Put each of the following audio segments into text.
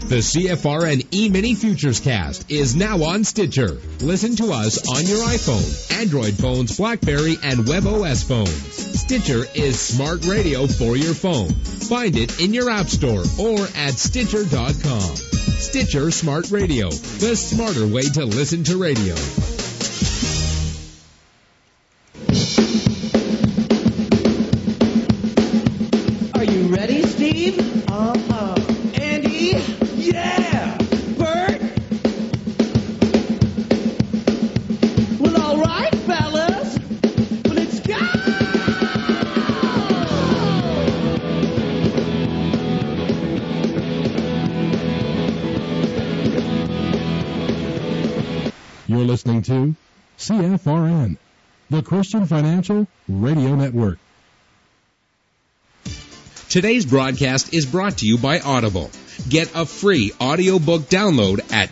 The CFRN E-Mini Futures Cast is now on Stitcher. Listen to us on your iPhone, Android phones, BlackBerry, and WebOS phones. Stitcher is smart radio for your phone. Find it in your app store or at Stitcher.com. Stitcher Smart Radio, the smarter way to listen to radio. Are you ready, Steve? Andy? Yeah! Bert? Well, all right, fellas. Let's go! You're listening to CFRN, the Christian Financial Radio Network. Today's broadcast is brought to you by Audible. Get a free audiobook download at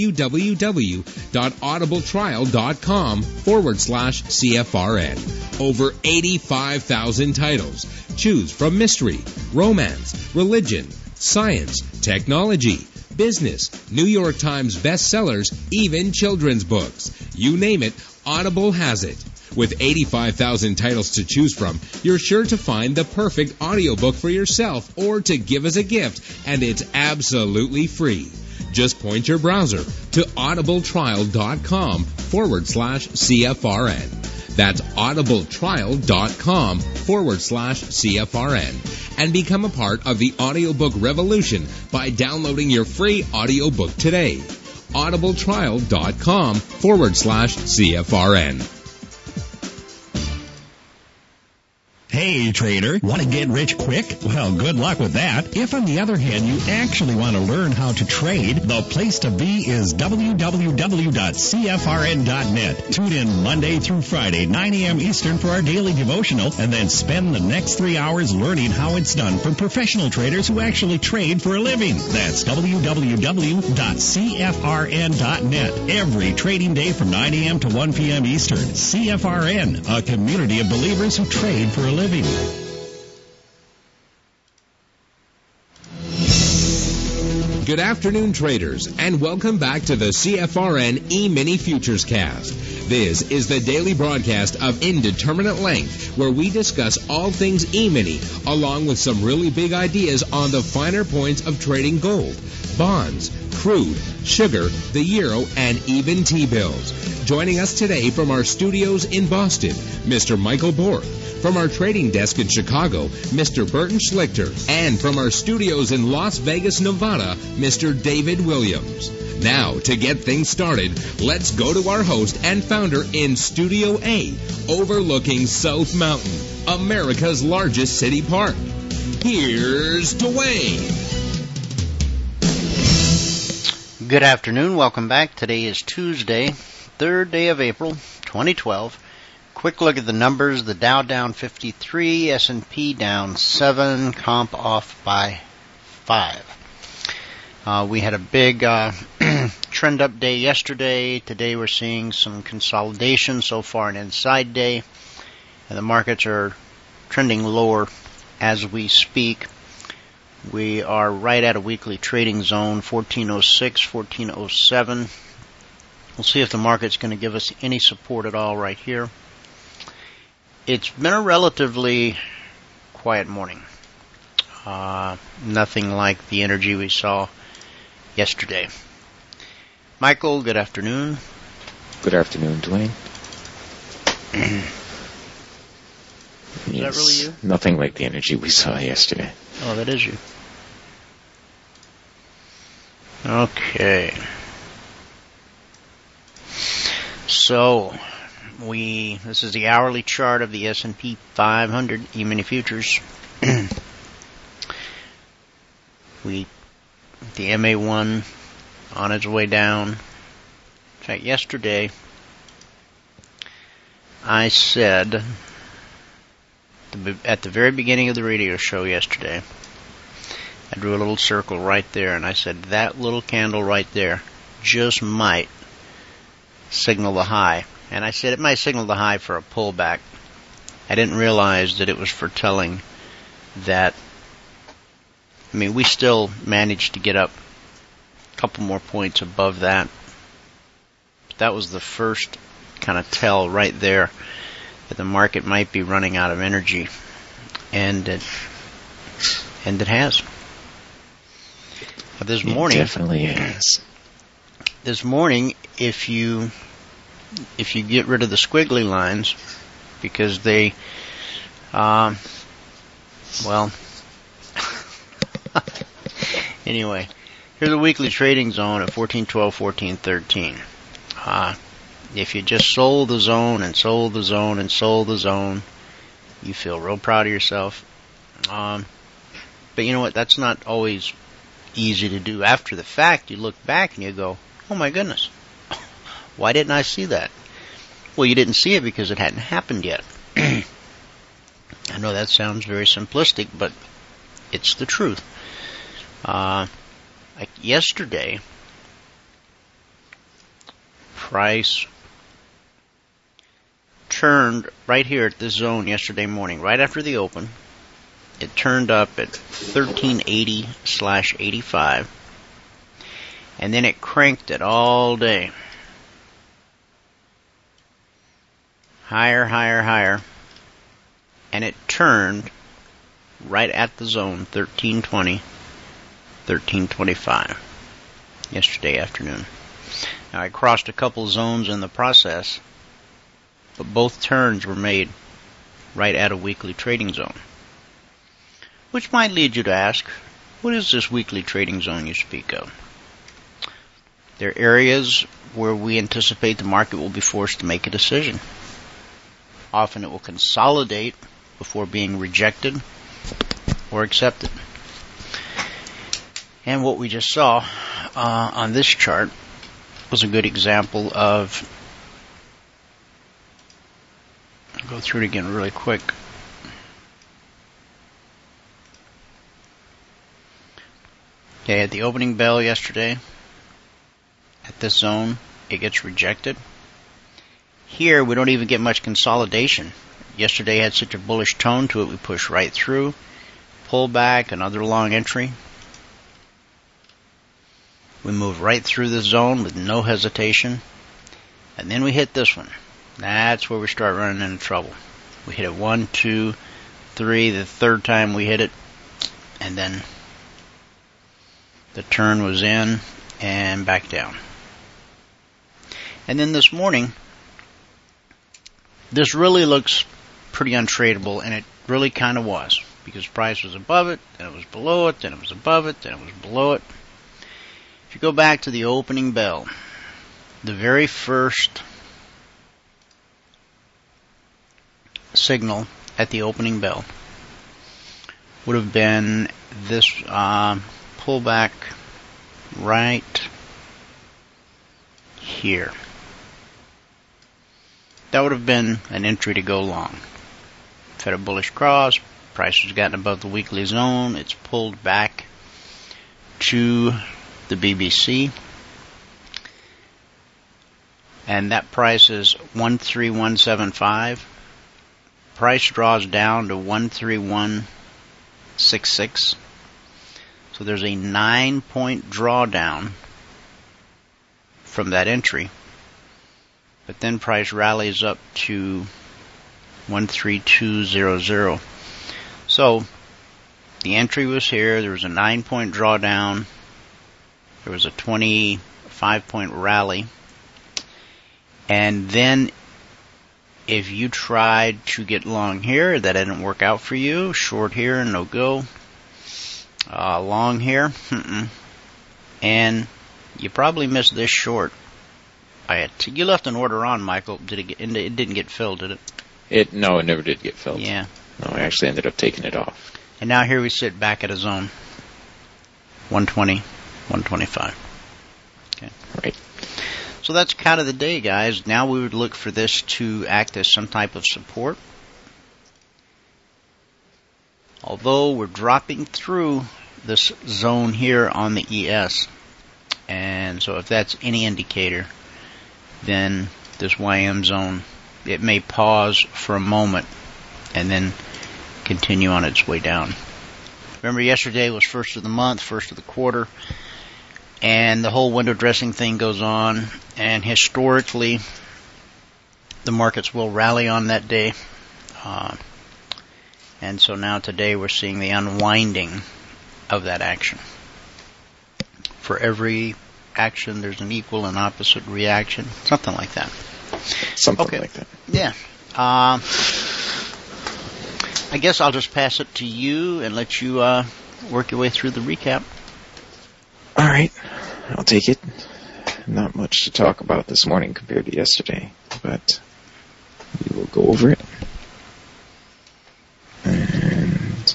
www.audibletrial.com/CFRN. Over 85,000 titles. Choose from mystery, romance, religion, science, technology, business, New York Times bestsellers, even children's books. You name it, Audible has it. With 85,000 titles to choose from, you're sure to find the perfect audiobook for yourself or to give as a gift, and it's absolutely free. Just point your browser to audibletrial.com/CFRN. That's audibletrial.com/CFRN. And become a part of the audiobook revolution by downloading your free audiobook today. audibletrial.com/CFRN. Hey, trader, want to get rich quick? Well, good luck with that. If, on the other hand, you actually want to learn how to trade, the place to be is www.cfrn.net. Tune in Monday through Friday, 9 a.m. Eastern for our daily devotional, and then spend the next 3 hours learning how it's done from professional traders who actually trade for a living. That's www.cfrn.net. Every trading day from 9 a.m. to 1 p.m. Eastern. CFRN, a community of believers who trade for a living. Good afternoon, traders, and welcome back to the CFRN E-Mini Futures Cast. This is the daily broadcast of Indeterminate Length, where we discuss all things E-Mini, along with some really big ideas on the finer points of trading gold, bonds, crude, sugar, the euro, and even T-bills. Joining us today from our studios in Boston, Mr. Michael Bork. From our trading desk in Chicago, Mr. Burton Schlichter. And from our studios in Las Vegas, Nevada, Mr. David Williams. Now, to get things started, let's go to our host and founder in Studio A, overlooking South Mountain, America's largest city park. Here's Dwayne. Good afternoon. Welcome back. Today is Tuesday, 3rd day of April, 2012. Quick look at the numbers. The Dow down 53, S&P down 7, comp off by 5. We had a big trend up day yesterday. Today we're seeing some consolidation, so far an inside day, and the markets are trending lower as we speak. We are right at a weekly trading zone, 1406, 1407. We'll see if the market's going to give us any support at all right here. It's been a relatively quiet morning. Nothing like the energy we saw yesterday. Michael, good afternoon. Good afternoon, Dwayne. Is that really you? Nothing like the energy we saw yesterday. Oh, that is you. Okay. So, this is the hourly chart of the S&P 500 E-mini futures. The MA1 on its way down. In fact, yesterday I said at the very beginning of the radio show yesterday, I drew a little circle right there, and I said that little candle right there just might signal the high. And I said it might signal the high for a pullback. I didn't realize that it was foretelling that, we still managed to get up couple more points above that. But that was the first kind of tell right there that the market might be running out of energy, and it has. But this morning, it definitely has. This morning, if you get rid of the squiggly lines, because they, anyway, here's a weekly trading zone at 1412, 1413. If you just sold the zone and sold the zone and sold the zone, you feel real proud of yourself. But you know what? That's not always easy to do. After the fact, you look back and you go, oh my goodness, why didn't I see that? Well, you didn't see it because it hadn't happened yet. I know that sounds very simplistic, but it's the truth. Like yesterday, price turned right here at this zone yesterday morning, right after the open. It turned up at 1380/85, and then it cranked it all day. Higher, higher, higher, and it turned right at the zone, 1320, 1325, yesterday afternoon. Now, I crossed a couple zones in the process, but both turns were made right at a weekly trading zone. Which might lead you to ask, what is this weekly trading zone you speak of? There are areas where we anticipate the market will be forced to make a decision. Often it will consolidate before being rejected or accepted. And what we just saw on this chart was a good example of, I'll go through it again really quick. Okay, at the opening bell yesterday, at this zone, it gets rejected. Here, we don't even get much consolidation. Yesterday had such a bullish tone to it, we push right through, pull back, another long entry. We move right through the zone with no hesitation, and then we hit this one. That's where we start running into trouble. We hit it 1, 2, 3, the third time we hit it, and then the turn was in and back down. And then this morning, this really looks pretty untradeable, and it really kind of was, because price was above it, then it was below it, then it was above it, then it was below it. If you go back to the opening bell, the very first signal at the opening bell would have been this pullback right here. That would have been an entry to go long. If had a bullish cross, price has gotten above the weekly zone, it's pulled back to the BBC, and that price is 13175. Price draws down to 13166. So there's a 9-point drawdown from that entry. But then price rallies up to 13200. So the entry was here. There was a 9-point drawdown. There was a 25-point rally. And then if you tried to get long here, that didn't work out for you. Short here, no go. Long here, and you probably missed this short. You left an order on, Michael. It didn't get filled, did it? No, it never did get filled. Yeah. No, I actually ended up taking it off. And now here we sit back at a zone. 120, 125. Okay. Right. So that's kind of the day, guys. Now we would look for this to act as some type of support. Although we're dropping through this zone here on the ES. And so if that's any indicator, then this YM zone, it may pause for a moment and then continue on its way down. Remember, yesterday was first of the month, first of the quarter. and the whole window dressing thing goes on, and historically the markets will rally on that day. And so now today we're seeing the unwinding of that action. For every action, there's an equal and opposite reaction, something like that. Something like that. Yeah. I guess I'll just pass it to you and let you work your way through the recap. All right, I'll take it. Not much to talk about this morning compared to yesterday, but we will go over it. And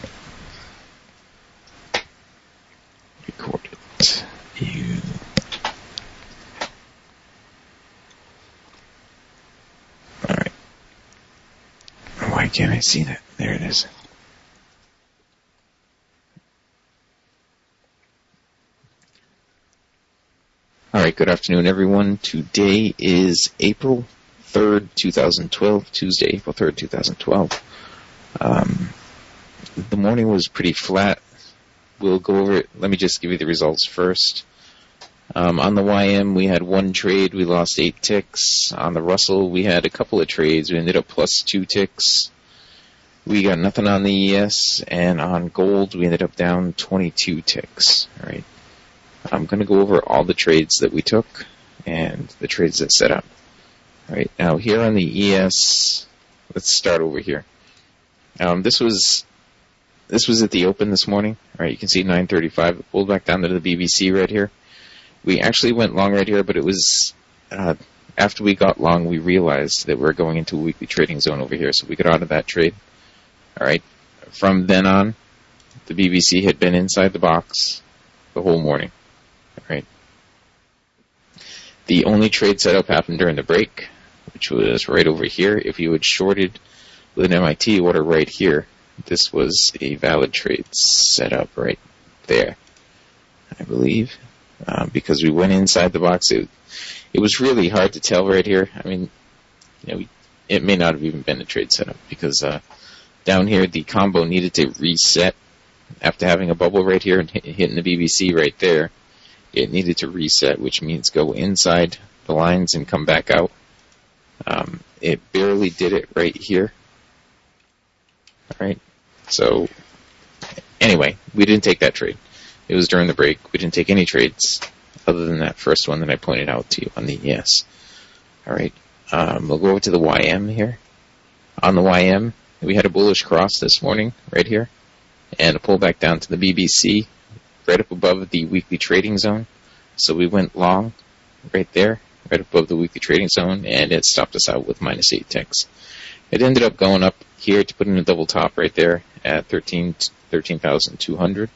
record it. Alright. Why can't I see that? There it is. Alright, good afternoon everyone. Today is April 3rd, 2012, Tuesday, April 3rd, 2012. The morning was pretty flat. We'll go over it. Let me just give you the results first. On the YM, we had one trade. We lost 8 ticks. On the Russell, we had a couple of trades. We ended up plus 2 ticks. We got nothing on the ES. And on gold, we ended up down 22 ticks. All right. I'm going to go over all the trades that we took and the trades that set up. All right. Now, here on the ES, let's start over here. This was at the open this morning. All right, you can see 935. It pulled back down to the BBC right here. We actually went long right here, but it was after we got long, we realized that we're going into a weekly trading zone over here, so we got out of that trade. All right. From then on, the BBC had been inside the box the whole morning. All right. The only trade setup happened during the break, which was right over here. If you had shorted with an MIT order right here, this was a valid trade setup right there, I believe, because we went inside the box. It was really hard to tell right here. I mean, it may not have even been a trade setup because down here the combo needed to reset after having a bubble right here and hitting the BBC right there. It needed to reset, which means go inside the lines and come back out. It barely did it right here. All right. So, anyway, we didn't take that trade. It was during the break. We didn't take any trades other than that first one that I pointed out to you on the ES. All right. We'll go over to the YM here. On the YM, we had a bullish cross this morning right here and a pullback down to the BBC right up above the weekly trading zone. So we went long right there, right above the weekly trading zone, and it stopped us out with minus 8 ticks. It ended up going up here to put in a double top right there at 13,200.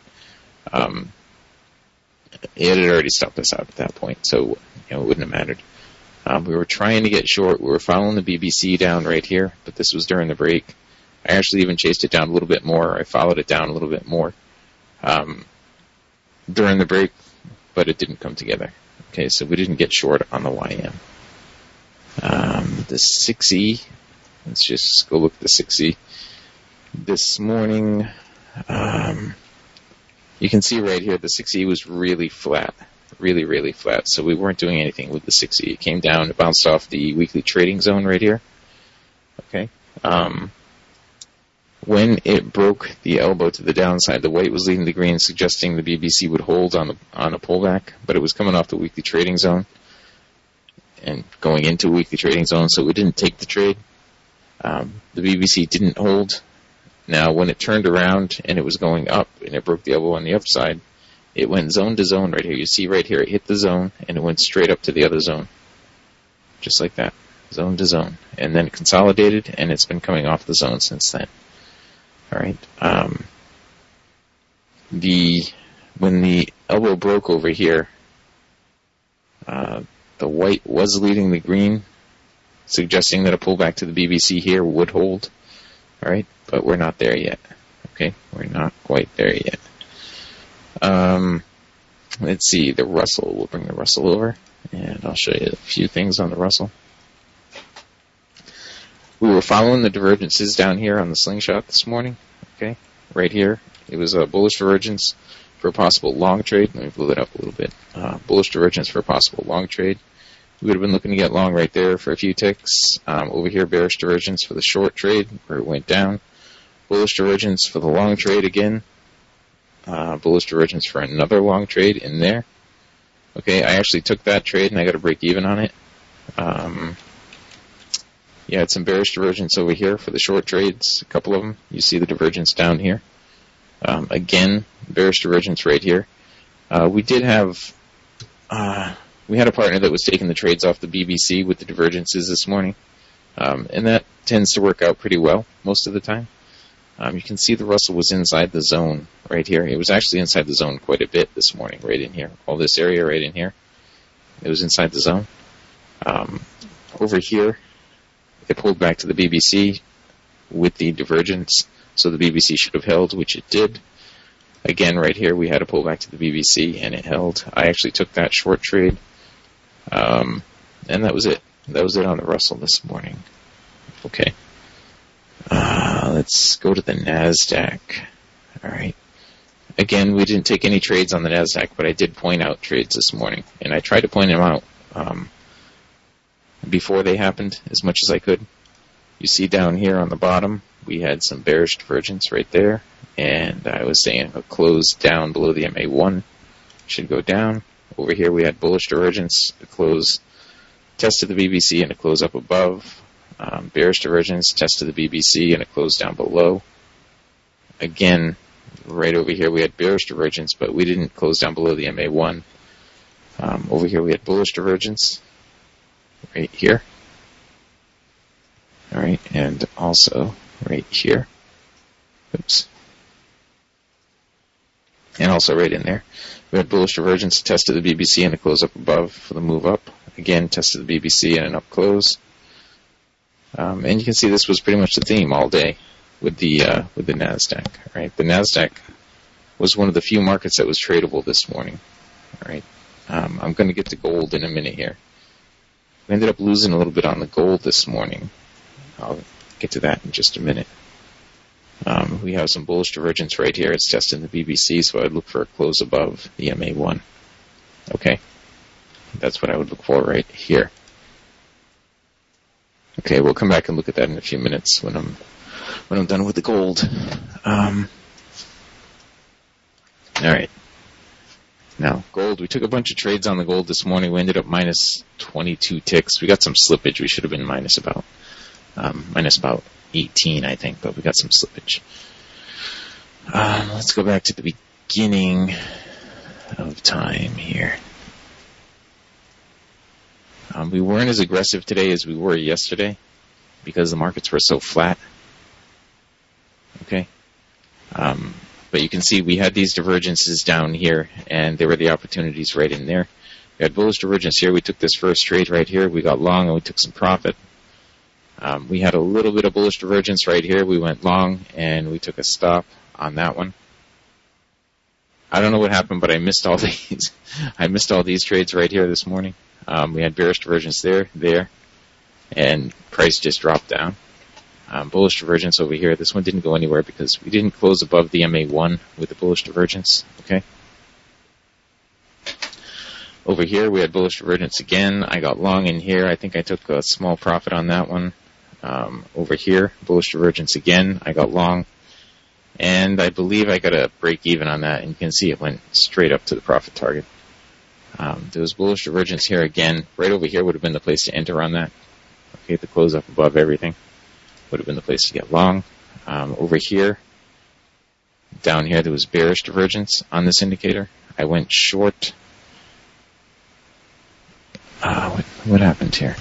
It had already stopped us out at that point, so it wouldn't have mattered. We were trying to get short. We were following the BBC down right here, but this was during the break. I actually even chased it down a little bit more. I followed it down a little bit more during the break, but it didn't come together. Okay, so we didn't get short on the YM. The 6E, let's just go look at the 6E. This morning, you can see right here the 6E was really flat. Really, really flat. So we weren't doing anything with the 6E. It came down, it bounced off the weekly trading zone right here. Okay. When it broke the elbow to the downside, the white was leading the green, suggesting the BBC would hold on a pullback, but it was coming off the weekly trading zone and going into a weekly trading zone, so we didn't take the trade. The BBC didn't hold. Now, when it turned around and it was going up and it broke the elbow on the upside, it went zone to zone right here. You see right here, it hit the zone and it went straight up to the other zone. Just like that. Zone to zone. And then it consolidated and it's been coming off the zone since then. Alright. When the elbow broke over here, the white was leading the green, suggesting that a pullback to the BBC here would hold. Alright, but we're not there yet. Okay, we're not quite there yet. Let's see, the Russell. We'll bring the Russell over, and I'll show you a few things on the Russell. We were following the divergences down here on the slingshot this morning. Okay, right here. It was a bullish divergence. for a possible long trade. Let me blow that up a little bit. Bullish divergence for a possible long trade. We would have been looking to get long right there for a few ticks. Over here, bearish divergence for the short trade where it went down. Bullish divergence for the long trade again. Bullish divergence for another long trade in there. Okay, I actually took that trade and I got a break even on it. Yeah, it's some bearish divergence over here for the short trades, a couple of them. You see the divergence down here. Again, bearish divergence right here. We had a partner that was taking the trades off the BBC with the divergences this morning. And that tends to work out pretty well most of the time. You can see the Russell was inside the zone right here. It was actually inside the zone quite a bit this morning, right in here. All this area right in here, it was inside the zone. Over here, it pulled back to the BBC with the divergence, so the BBC should have held, which it did. Again, right here, we had a pullback to the BBC, and it held. I actually took that short trade, and that was it. That was it on the Russell this morning. Okay. Let's go to the NASDAQ. All right. Again, we didn't take any trades on the NASDAQ, but I did point out trades this morning, and I tried to point them out before they happened as much as I could. You see down here on the bottom, we had some bearish divergence right there, and I was saying a close down below the MA1 should go down. Over here we had bullish divergence, a close test to the BBC and a close up above. Bearish divergence, test to the BBC and a close down below. Again, right over here we had bearish divergence, but we didn't close down below the MA1. Over here we had bullish divergence right here. All right, and also right here. Oops. And also right in there. We had bullish divergence, test to the BBC and a close up above for the move up. Again, test to the BBC and an up close. And you can see this was pretty much the theme all day with the NASDAQ. Right, the NASDAQ was one of the few markets that was tradable this morning. All right, I'm going to get to gold in a minute here. We ended up losing a little bit on the gold this morning. I'll get to that in just a minute. We have some bullish divergence right here. It's testing the BBC, so I'd look for a close above the MA1. Okay, that's what I would look for right here. Okay, we'll come back and look at that in a few minutes when I'm done with the gold. All right. Now, gold, we took a bunch of trades on the gold this morning. We ended up minus 22 ticks. We got some slippage. We should have been minus about 18, I think, but we got some slippage. Let's go back to the beginning of time here. We weren't as aggressive today as we were yesterday because the markets were so flat. Okay. But you can see we had these divergences down here, and there were the opportunities right in there. We had bullish divergence here. We took this first trade right here. We got long, and we took some profit. We had a little bit of bullish divergence right here. We went long, and we took a stop on that one. I don't know what happened, but I missed all these. I missed all these trades right here this morning. We had bearish divergence there, and price just dropped down. Bullish divergence over here. This one didn't go anywhere because we didn't close above the MA1 with the bullish divergence. Okay. Over here, we had bullish divergence again. I got long in here. I think I took a small profit on that one. Over here, bullish divergence again. I got long. And I believe I got a break even on that. And you can see it went straight up to the profit target. There was bullish divergence here again. Right over here would have been the place to enter on that. Okay, the close up above everything would have been the place to get long. Over here, down here, there was bearish divergence on this indicator. I went short. What happened here?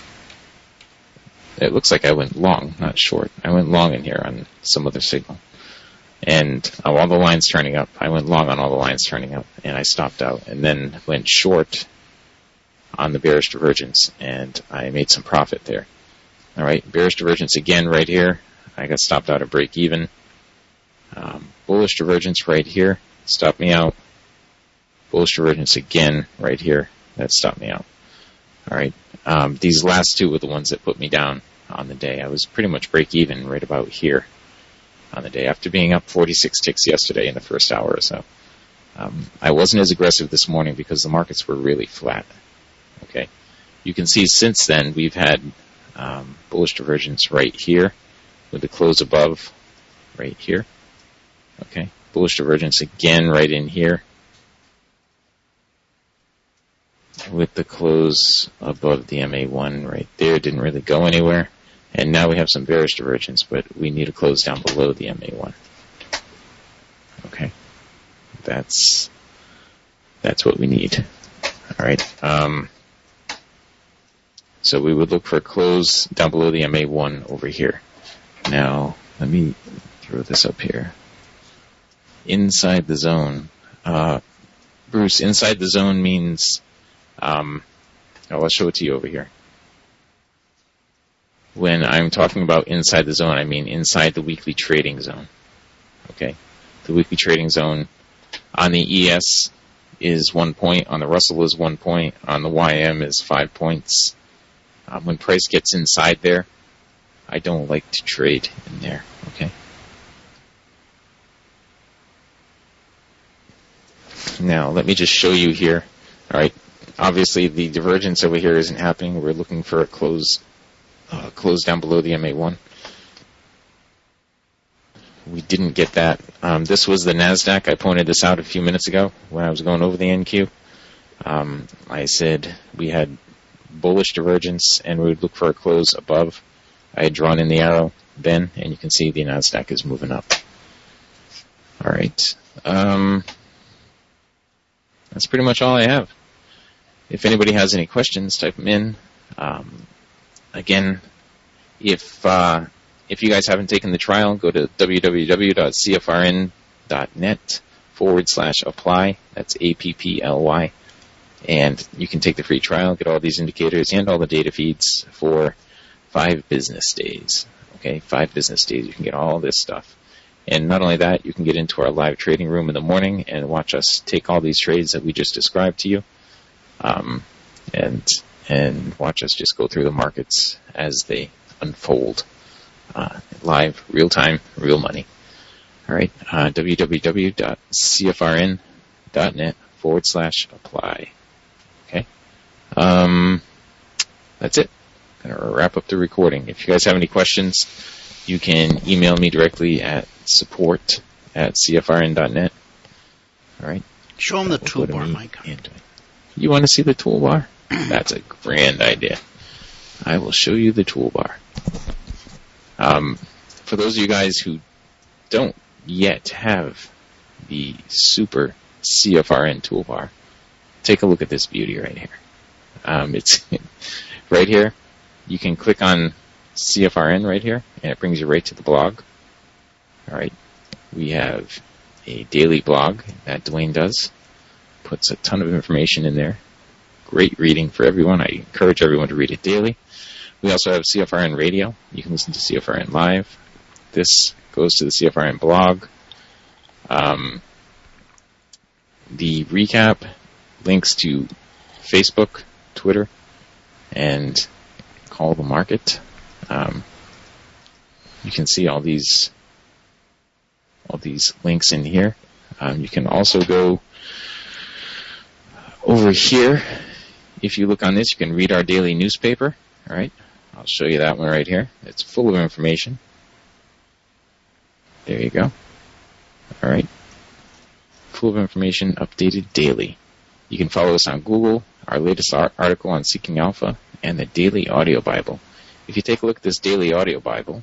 It looks like I went long, not short. I went long in here on some other signal. And all the lines turning up. I went long on all the lines turning up, and I stopped out, and then went short on the bearish divergence, and I made some profit there. All right, bearish divergence again right here. I got stopped out at break even. Bullish divergence right here stopped me out. Bullish divergence again right here. That stopped me out. All right, these last two were the ones that put me down on the day. I was pretty much break even right about here on the day after being up 46 ticks yesterday in the first hour or so. I wasn't as aggressive this morning because the markets were really flat. Okay, you can see since then we've had bullish divergence right here with the close above right here. Okay, bullish divergence again right in here with the close above the MA1 right there. Didn't really go anywhere. And now we have some bearish divergence, but we need a close down below the MA1. Okay, that's what we need. All right. So we would look for a close down below the MA1 over here. Now let me throw this up here. Inside the zone, Bruce. Inside the zone means. I'll show it to you over here. When I'm talking about inside the zone, I mean inside the weekly trading zone. Okay? The weekly trading zone on the ES is 1 point, on the Russell is 1 point, on the YM is 5 points. When price gets inside there, I don't like to trade in there. Okay? Now, let me just show you here. All right. Obviously, the divergence over here isn't happening. We're looking for a close down below the MA1. We didn't get that. This was the NASDAQ. I pointed this out a few minutes ago when I was going over the NQ. I said we had bullish divergence and we would look for a close above. I had drawn in the arrow then, and you can see the NASDAQ is moving up. All right. That's pretty much all I have. If anybody has any questions, type them in. Again, if you guys haven't taken the trial, go to www.cfrn.net/apply. That's APPLY. And you can take the free trial, get all these indicators and all the data feeds for 5 business days. Okay, 5 business days. You can get all this stuff. And not only that, you can get into our live trading room in the morning and watch us take all these trades that we just described to you. And watch us just go through the markets as they unfold. Live, real time, real money. All right, www.cfrn.net/apply. Okay. That's it. Gonna wrap up the recording. If you guys have any questions, you can email me directly at support@cfrn.net. All right. Show them the toolbar, Mike. You want to see the toolbar? That's a grand idea. I will show you the toolbar. For those of you guys who don't yet have the super CFRN toolbar, take a look at this beauty right here. It's right here. You can click on CFRN right here, and it brings you right to the blog. All right. We have a daily blog that Dwayne does. Puts a ton of information in there. Great reading for everyone. I encourage everyone to read it daily. We also have CFRN Radio. You can listen to CFRN Live. This goes to the CFRN blog. The recap links to Facebook, Twitter, and Call the Market. You can see all these links in here. You can also go over here. If you look on this, you can read our daily newspaper. All right, I'll show you that one right here. It's full of information. There you go. All right, full of information, updated daily. You can follow us on Google, our latest article on Seeking Alpha, and the Daily Audio Bible. If you take a look at this Daily Audio Bible,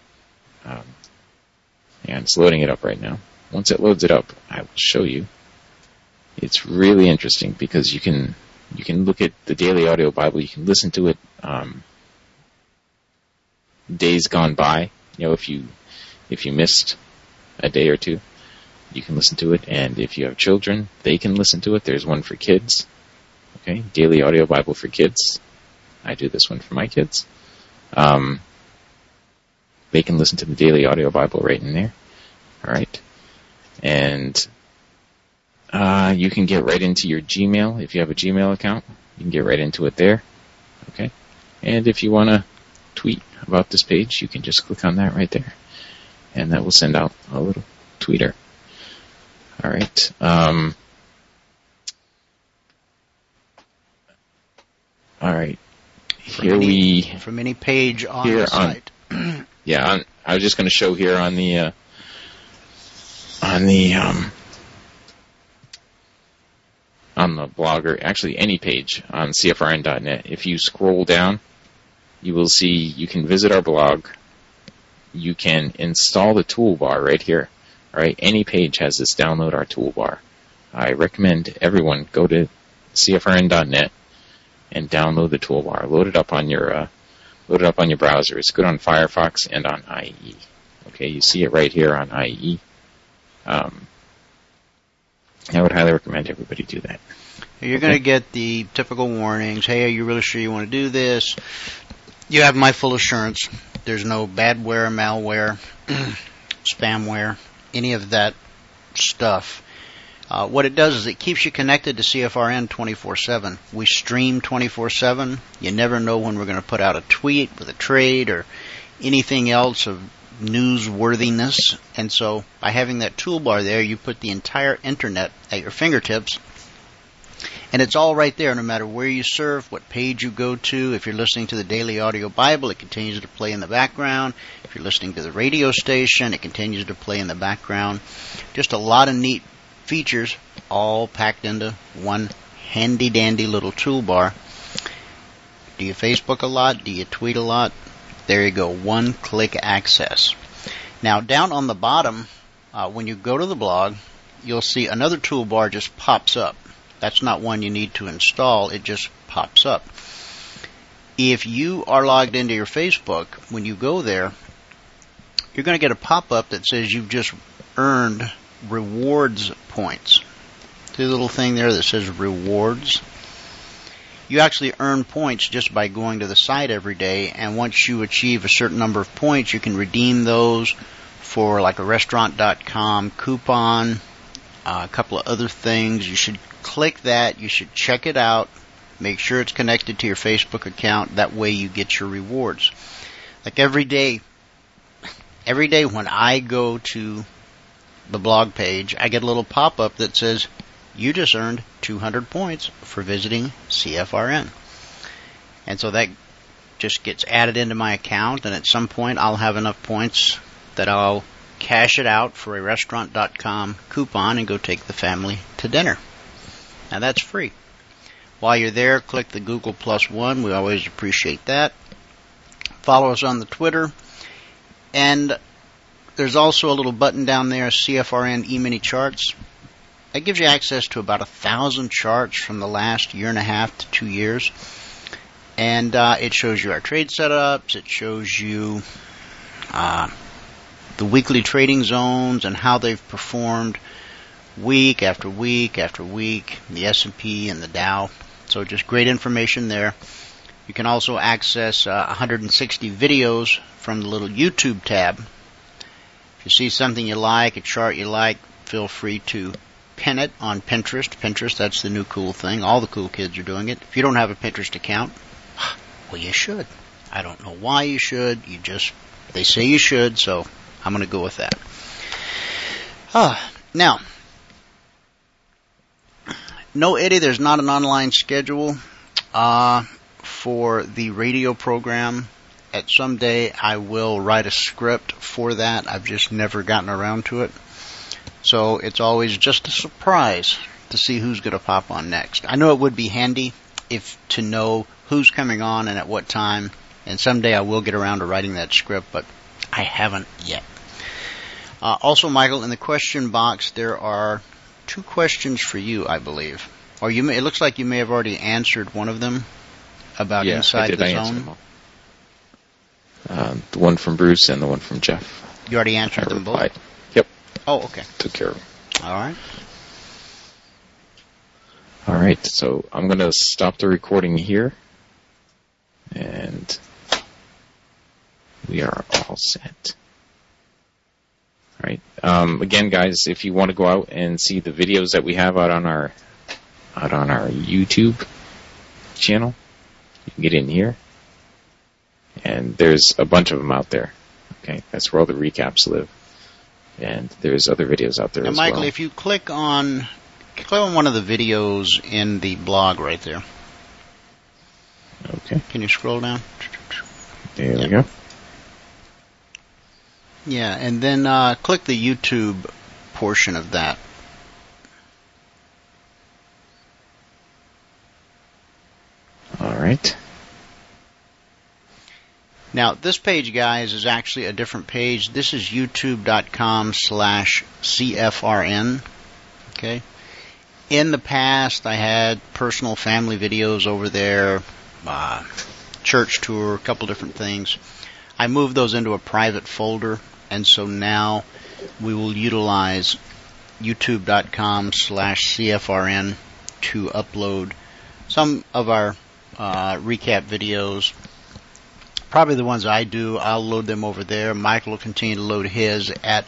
and it's loading it up right now. Once it loads it up, I will show you. It's really interesting because you can look at the Daily Audio Bible. You can listen to it days gone by. You know, if you missed a day or two, you can listen to it. And if you have children, they can listen to it. There's one for kids. Okay, Daily Audio Bible for kids. I do this one for my kids. They can listen to the Daily Audio Bible right in there. All right, and you can get right into your Gmail. If you have a Gmail account, you can get right into it there. Okay, and if you want to tweet about this page, you can just click on that right there, and that will send out a little tweeter. All right. from any page on the site. Yeah, I was just going to show here on the blogger, actually any page on CFRN.net. If you scroll down, you will see you can visit our blog. You can install the toolbar right here. All right, any page has this download our toolbar. I recommend everyone go to CFRN.net and download the toolbar. Load it up on your browser. It's good on Firefox and on IE. Okay, you see it right here on IE. I would highly recommend everybody do that. You're going to get the typical warnings. Hey, are you really sure you want to do this? You have my full assurance. There's no badware, malware, spamware, any of that stuff. What it does is it keeps you connected to CFRN 24/7. We stream 24/7. You never know when we're going to put out a tweet with a trade or anything else of newsworthiness. And so by having that toolbar there, you put the entire internet at your fingertips. And it's all right there no matter where you surf, what page you go to. If you're listening to the Daily Audio Bible, it continues to play in the background. If you're listening to the radio station, it continues to play in the background. Just a lot of neat features all packed into one handy-dandy little toolbar. Do you Facebook a lot? Do you tweet a lot? There you go, one-click access. Now, down on the bottom, when you go to the blog, you'll see another toolbar just pops up. That's not one you need to install. It just pops up. If you are logged into your Facebook, when you go there, you're going to get a pop-up that says you've just earned rewards points. See the little thing there that says rewards? You actually earn points just by going to the site every day, and once you achieve a certain number of points, you can redeem those for like a restaurant.com coupon, a couple of other things. You should click that. You should check it out. Make sure it's connected to your Facebook account. That way you get your rewards. Like every day when I go to the blog page, I get a little pop-up that says, you just earned 200 points for visiting CFRN. And so that just gets added into my account, and at some point I'll have enough points that I'll cash it out for a restaurant.com coupon and go take the family to dinner. Now that's free. While you're there, click the Google +1. We always appreciate that. Follow us on the Twitter. And there's also a little button down there, CFRN E-mini charts. That gives you access to about 1,000 charts from the last year and a half to 2 years. And it shows you our trade setups. It shows you the weekly trading zones and how they've performed week after week after week, the S&P and the Dow. So just great information there. You can also access 160 videos from the little YouTube tab. If you see something you like, a chart you like, feel free to pin it on Pinterest. Pinterest, that's the new cool thing. All the cool kids are doing it. If you don't have a Pinterest account, well, you should. I don't know why you should. They say you should, so I'm going to go with that. Now, no, Eddie, there's not an online schedule for the radio program. At some day, I will write a script for that. I've just never gotten around to it. So it's always just a surprise to see who's going to pop on next. I know it would be handy to know who's coming on and at what time. And someday I will get around to writing that script, but I haven't yet. Also, Michael, in the question box, there are 2 questions for you, I believe. Or it looks like you may have already answered one of them about Inside the Zone. The one from Bruce and the one from Jeff. You already answered them both? Yep. Oh, okay. Took care of them. All right. All right, so I'm going to stop the recording here. And we are all set. All right. Again, guys, if you want to go out and see the videos that we have out on our YouTube channel, you can get in here. And there's a bunch of them out there. Okay, that's where all the recaps live. And there's other videos out there as well. Michael, if you click on one of the videos in the blog right there. Okay. Can you scroll down? There we go. Yeah, and then click the YouTube portion of that. All right. Now, this page, guys, is actually a different page. This is youtube.com/CFRN. Okay. In the past, I had personal family videos over there, church tour, a couple different things. I moved those into a private folder, and so now we will utilize youtube.com/CFRN to upload some of our recap videos. Probably the ones I do, I'll load them over there. Michael will continue to load his at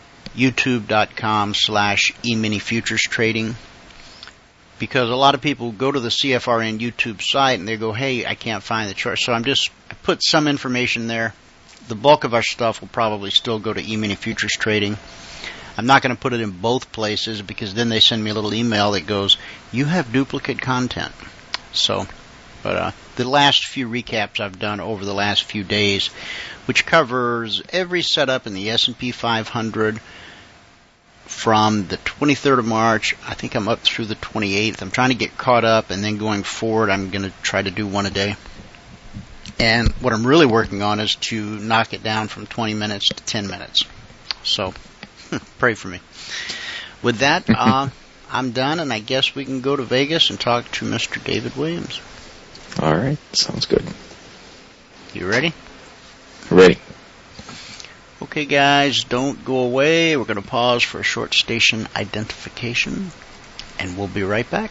youtube.com/eminifutures-trading. Because a lot of people go to the CFRN YouTube site and they go, hey, I can't find the chart. So I put some information there. The bulk of our stuff will probably still go to E-mini Futures Trading. I'm not going to put it in both places because then they send me a little email that goes, you have duplicate content. So, but the last few recaps I've done over the last few days, which covers every setup in the S&P 500 from the 23rd of March. I think I'm up through the 28th. I'm trying to get caught up, and then going forward, I'm going to try to do one a day. And what I'm really working on is to knock it down from 20 minutes to 10 minutes. So, pray for me. With that, I'm done, and I guess we can go to Vegas and talk to Mr. David Williams. All right. Sounds good. You ready? Ready. Okay, guys, don't go away. We're going to pause for a short station identification, and we'll be right back.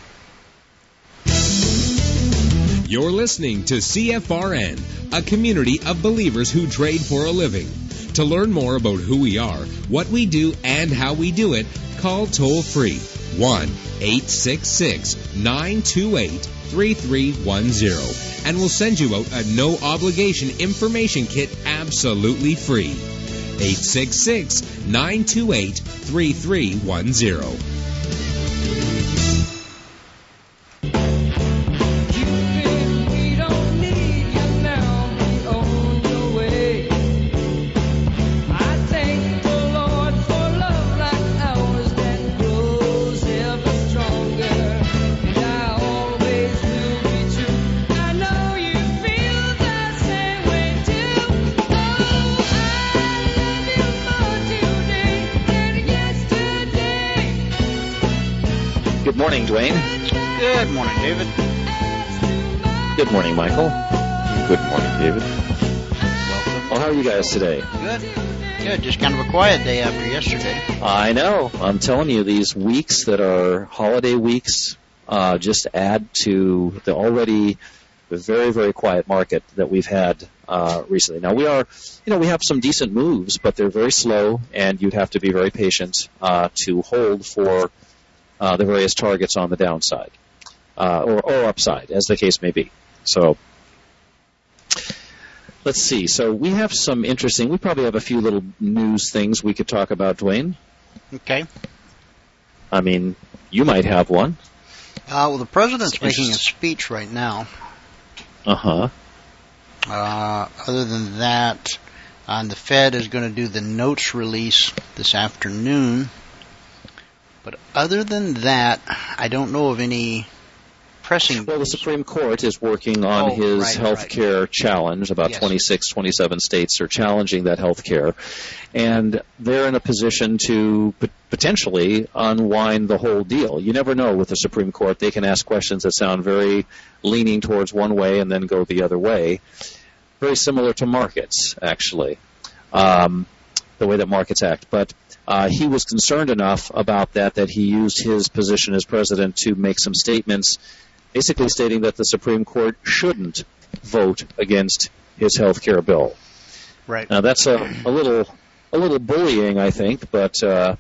You're listening to CFRN, a community of believers who trade for a living. To learn more about who we are, what we do, and how we do it, call toll-free 1-866-928-3310, and we'll send you out a no-obligation information kit absolutely free. 866-928-3310. Good morning, Dwayne. Good morning, David. Good morning, Michael. Good morning, David. Welcome. Well, how are you guys today? Good. Good. Just kind of a quiet day after yesterday. I know. I'm telling you, these weeks that are holiday weeks just add to the already very, very quiet market that we've had recently. Now, we have some decent moves, but they're very slow, and you'd have to be very patient to hold for the various targets on the downside or upside, as the case may be. So let's see. So we have some interesting, we probably have a few little news things we could talk about, Dwayne. Okay. I mean, you might have one. Well, the president's making a speech right now. Uh-huh. Other than that, the Fed is going to do the notes release this afternoon. But other than that, I don't know of any pressing... Well, the Supreme Court is working on his health care challenge. About 26, 27 states are challenging that health care. And they're in a position to potentially unwind the whole deal. You never know with the Supreme Court. They can ask questions that sound very leaning towards one way and then go the other way. Very similar to markets, actually, the way that markets act. But he was concerned enough about that he used his position as president to make some statements, basically stating that the Supreme Court shouldn't vote against his health care bill. Right. Now that's a little bullying, I think, but for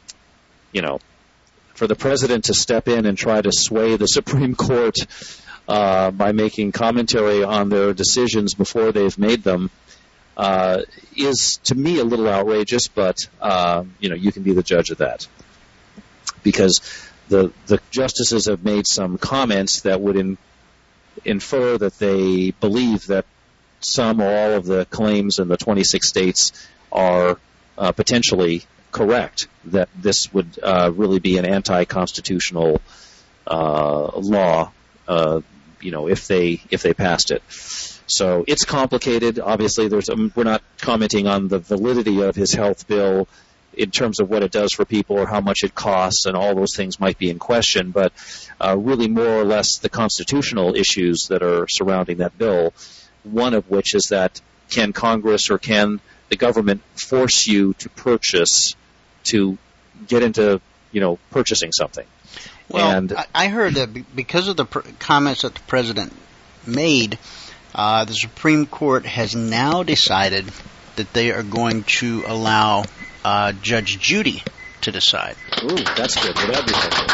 the president to step in and try to sway the Supreme Court by making commentary on their decisions before they've made them is, to me, a little outrageous, but, you can be the judge of that. Because the justices have made some comments that would infer that they believe that some or all of the claims in the 26 states are potentially correct, that this would really be an anti-constitutional law, if they passed it. So it's complicated. Obviously, we're not commenting on the validity of his health bill in terms of what it does for people or how much it costs, and all those things might be in question, but really more or less the constitutional issues that are surrounding that bill, one of which is that can Congress or can the government force you to purchase, to get into, purchasing something? Well, and I heard that because of the comments that the president made, the Supreme Court has now decided that they are going to allow Judge Judy to decide. Ooh, that's good. Well, that'd be helpful.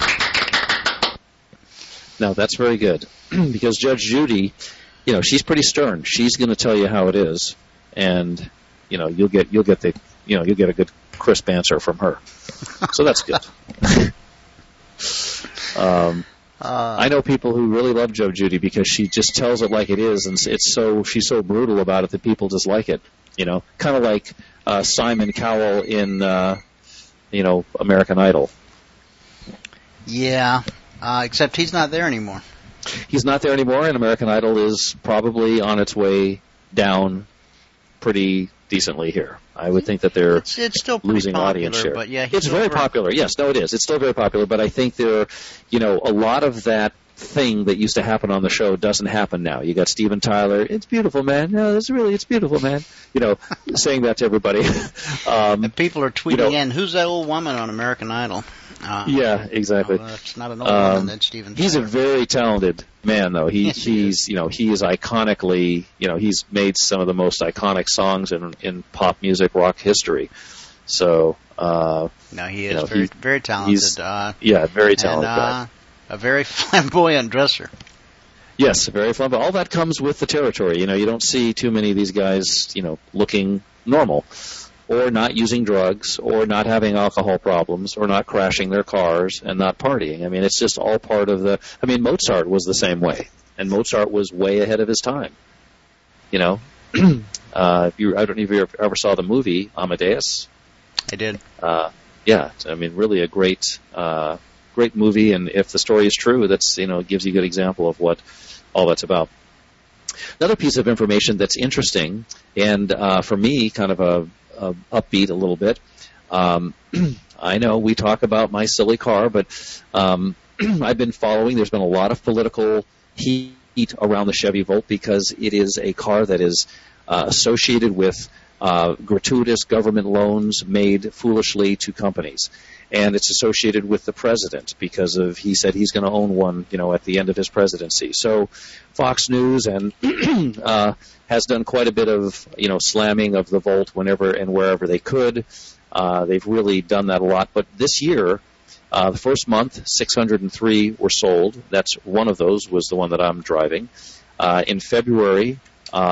No, that's very good, because Judge Judy, she's pretty stern. She's going to tell you how it is, and you'll get a good crisp answer from her. So that's good. I know people who really love Judge Judy because she just tells it like it is, and she's so brutal about it that people just like it. Kind of like Simon Cowell in American Idol. Yeah, except he's not there anymore. He's not there anymore, and American Idol is probably on its way down pretty decently here. I would think that they're it's still losing popular, audience share. But yeah, it's very popular. Yes, no, it is. It's still very popular, but I think there, a lot of that thing that used to happen on the show doesn't happen now. You got Steven Tyler, it's beautiful, man. No, it's beautiful, man. Saying that to everybody. And people are tweeting in, who's that old woman on American Idol? Yeah, exactly. It's not an old woman, that's Steven Tyler. He's a very talented man, though. He is iconically, he's made some of the most iconic songs in pop music, rock history. So, no, he is very talented. He's, very talented guy. A very flamboyant dresser. Yes, very flamboyant. All that comes with the territory. You don't see too many of these guys, looking normal, or not using drugs, or not having alcohol problems, or not crashing their cars, and not partying. I mean, it's just all part of the... I mean, Mozart was the same way, and Mozart was way ahead of his time. I don't know if you ever saw the movie Amadeus. I did. Yeah, I mean, really a great movie, and if the story is true, that's gives you a good example of what all that's about. Another piece of information that's interesting, and for me, kind of a upbeat a little bit. I know we talk about my silly car, but I've been following. There's been a lot of political heat around the Chevy Volt because it is a car that is associated with gratuitous government loans made foolishly to companies. And it's associated with the president because he said he's going to own one, at the end of his presidency. So Fox News and has done quite a bit of, slamming of the Volt whenever and wherever they could. They've really done that a lot. But this year, the first month, 603 were sold. That's one of those was the one that I'm driving. In February,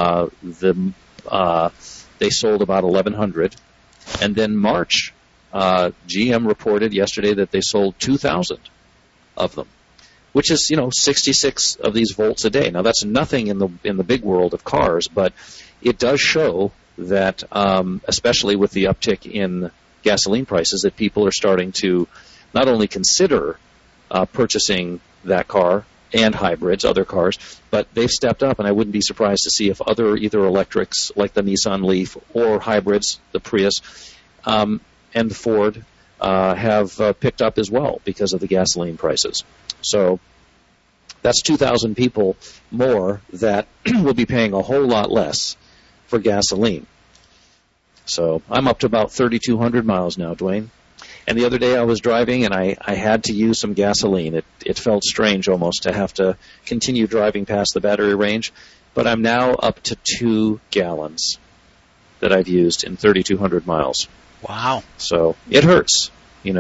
they sold about 1,100. And then March, GM reported yesterday that they sold 2,000 of them, which is 66 of these Volts a day. Now that's nothing in the big world of cars, but it does show that, especially with the uptick in gasoline prices, that people are starting to not only consider purchasing that car and hybrids, other cars, but they've stepped up, and I wouldn't be surprised to see if either electrics like the Nissan Leaf or hybrids, the Prius, and Ford have picked up as well because of the gasoline prices. So that's 2,000 people more that will be paying a whole lot less for gasoline. So I'm up to about 3,200 miles now, Dwayne. And the other day I was driving and I had to use some gasoline. It felt strange almost to have to continue driving past the battery range. But I'm now up to 2 gallons that I've used in 3,200 miles. Wow. So it hurts,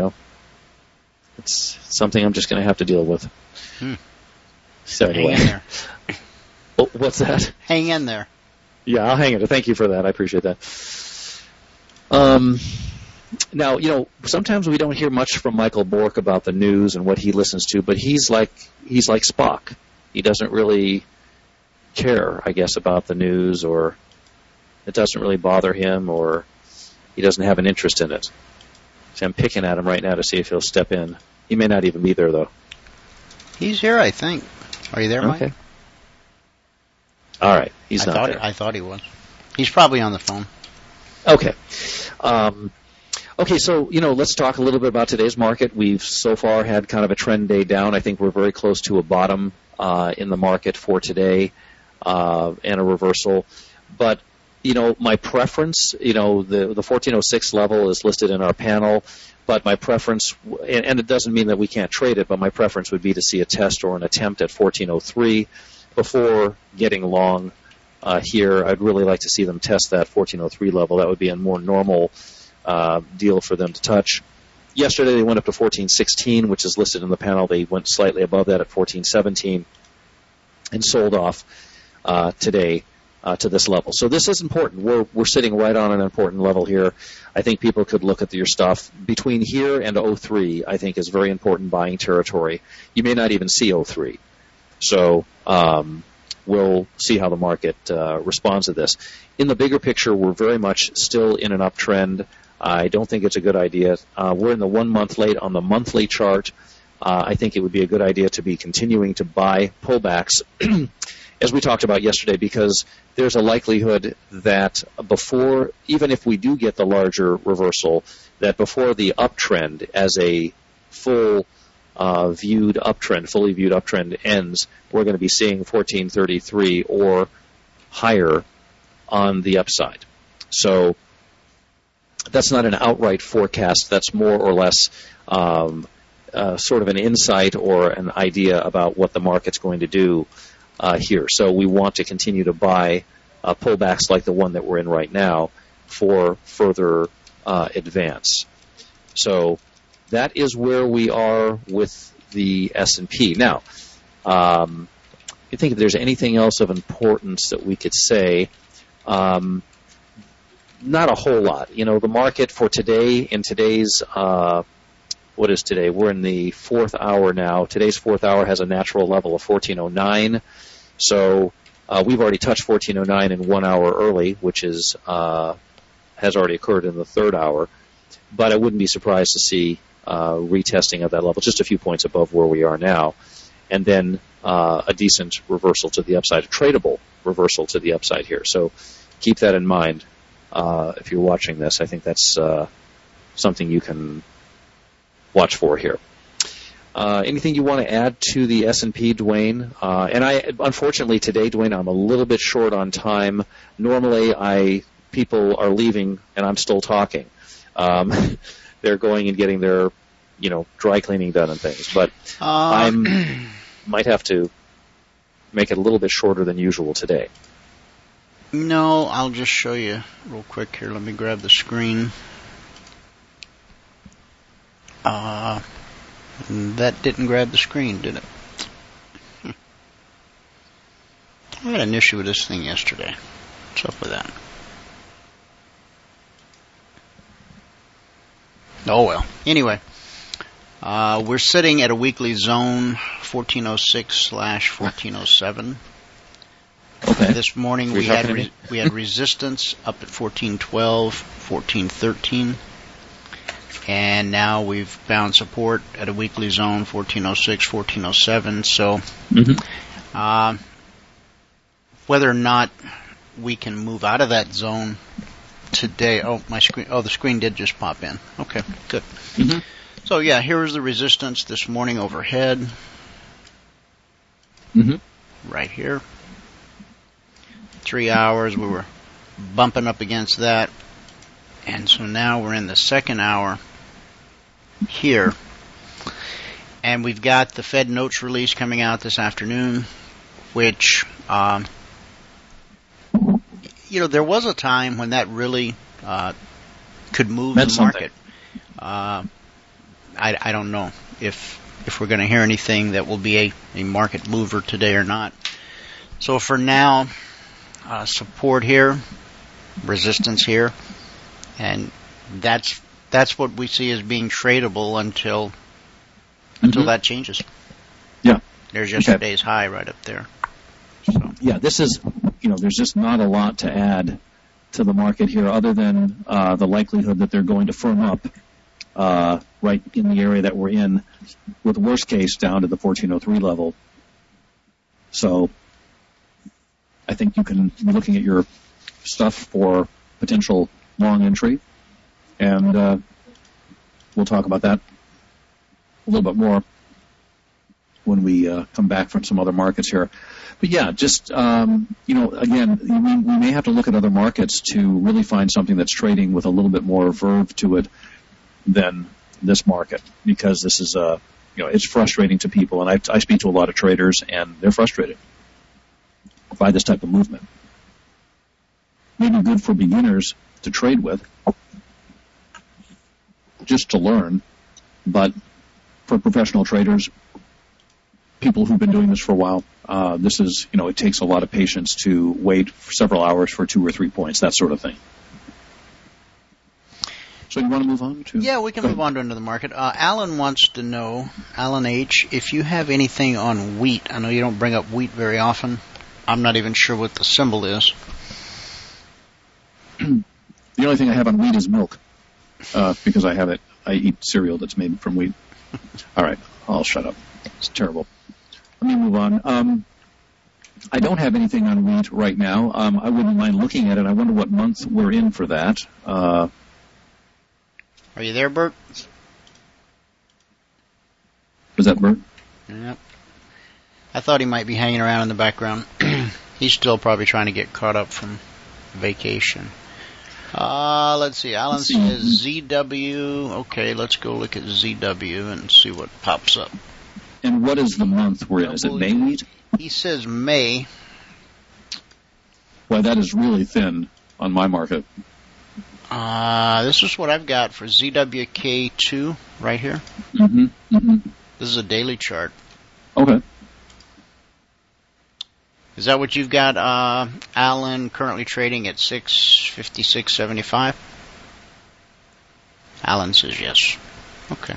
It's something I'm just going to have to deal with. So anyway. Hang in there. Oh, what's that? Hang in there. Yeah, I'll hang in there. Thank you for that. I appreciate that. Now, sometimes we don't hear much from Michael Bork about the news and what he listens to, but he's like Spock. He doesn't really care, I guess, about the news, or it doesn't really bother him, or he doesn't have an interest in it. See, I'm picking at him right now to see if he'll step in. He may not even be there, though. He's here, I think. Are you there, Mike? Okay. All right. He's not there. I thought he was. He's probably on the phone. Okay. Okay, so, let's talk a little bit about today's market. We've so far had kind of a trend day down. I think we're very close to a bottom in the market for today and a reversal. But, my preference, the 1406 level is listed in our panel, but my preference, and it doesn't mean that we can't trade it, but my preference would be to see a test or an attempt at 1403 before getting long here. I'd really like to see them test that 1403 level. That would be a more normal deal for them to touch. Yesterday they went up to 1416, which is listed in the panel. They went slightly above that at 1417 and sold off today to this level. So this is important. We're sitting right on an important level here. I think people could look at your stuff. Between here and 03, I think, is very important buying territory. You may not even see 03. So we'll see how the market responds to this. In the bigger picture, we're very much still in an uptrend. I don't think it's a good idea. We're in the 1 month late on the monthly chart. I think it would be a good idea to be continuing to buy pullbacks, as we talked about yesterday, because there's a likelihood that before, even if we do get the larger reversal, that before the uptrend as a fully viewed uptrend ends, we're going to be seeing 1433 or higher on the upside. So that's not an outright forecast. That's more or less sort of an insight or an idea about what the market's going to do here. So we want to continue to buy pullbacks like the one that we're in right now for further advance. So that is where we are with the S&P. Now, you think if there's anything else of importance that we could say, not a whole lot. The market for today, in today's, what is today? We're in the 4th hour now. Today's 4th hour has a natural level of 1409. So we've already touched 1409 in 1 hour early, which is has already occurred in the 3rd hour. But I wouldn't be surprised to see retesting of that level, just a few points above where we are now, and then a decent reversal to the upside, a tradable reversal to the upside here. So keep that in mind if you're watching this. I think that's something you can watch for here. Anything you want to add to the S&P, Dwayne? And unfortunately today, Dwayne, I'm a little bit short on time. Normally people are leaving and I'm still talking. They're going and getting their, dry cleaning done and things. But I might have to make it a little bit shorter than usual today. No, I'll just show you real quick here. Let me grab the screen. That didn't grab the screen, did it? I had an issue with this thing yesterday. What's up with that? Oh well. Anyway, we're sitting at a weekly zone 1406/1407. Okay. This morning we had resistance up at 1412, 1413, and now we've found support at a weekly zone 1406, 1407. So whether or not we can move out of that zone today. Oh, my screen. Oh, the screen did just pop in. Okay, good. Mm-hmm. So yeah, here is the resistance this morning overhead. Mm-hmm. Right here. 3 hours, we were bumping up against that. And so now we're in the 2nd hour here. And we've got the Fed notes release coming out this afternoon, which, there was a time when that really could move the market. I don't know if we're going to hear anything that will be a market mover today or not. So for now, support here, resistance here, and that's what we see as being tradable until that changes. Yeah. There's yesterday's high right up there. So. Yeah, this is, there's just not a lot to add to the market here other than the likelihood that they're going to firm up right in the area that we're in, with worst case down to the 1403 level. So I think you can be looking at your stuff for potential long entry, and we'll talk about that a little bit more when we come back from some other markets here. But yeah, just, again, we may have to look at other markets to really find something that's trading with a little bit more verve to it than this market, because this is, it's frustrating to people, and I speak to a lot of traders, and they're frustrated by this type of movement. Maybe good for beginners to trade with, just to learn, but for professional traders, people who've been doing this for a while, this is, it takes a lot of patience to wait for several hours for 2 or 3 points, that sort of thing. So you want to move on to? Yeah, we can move on to another market. Alan wants to know, Alan H., if you have anything on wheat. I know you don't bring up wheat very often. I'm not even sure what the symbol is. The only thing I have on wheat is milk, because I eat cereal that's made from wheat. All right, I'll shut up. It's terrible. Let me move on. I don't have anything on wheat right now. I wouldn't mind looking at it. I wonder what month we're in for that. Are you there, Bert? Was that Bert? Yep. I thought he might be hanging around in the background. He's still probably trying to get caught up from vacation. Let's see. Alan says ZW. Okay, let's go look at ZW and see what pops up. And what is the month we're in? Is it May wheat? He says May. Well, that is really thin on my market. This is what I've got for ZWK2 right here. Mm-hmm. Mm-hmm. This is a daily chart. Okay. Is that what you've got, Alan, currently trading at 656.75? Alan says yes. Okay.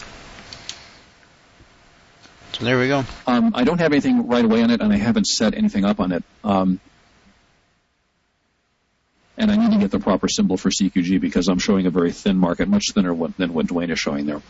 So there we go. I don't have anything right away on it, and I haven't set anything up on it. And I need to get the proper symbol for CQG because I'm showing a very thin market, much thinner than what Dwayne is showing there.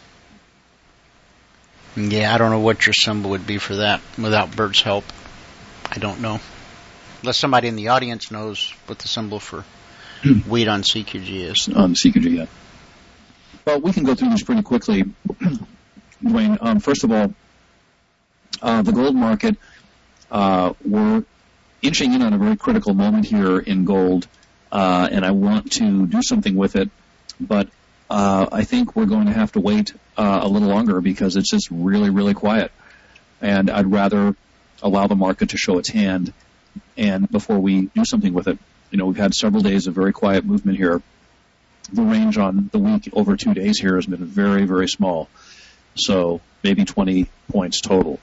Yeah, I don't know what your symbol would be for that without Bert's help. I don't know. Unless somebody in the audience knows what the symbol for wheat on CQG is. On CQG, yeah. Well, we can go through this pretty quickly, Dwayne. First of all, the gold market, we're inching in on a very critical moment here in gold, and I want to do something with it, but I think we're going to have to wait a little longer because it's just really, really quiet. And I'd rather allow the market to show its hand and before we do something with it. We've had several days of very quiet movement here. The range on the week over 2 days here has been very, very small. So maybe 20 points total.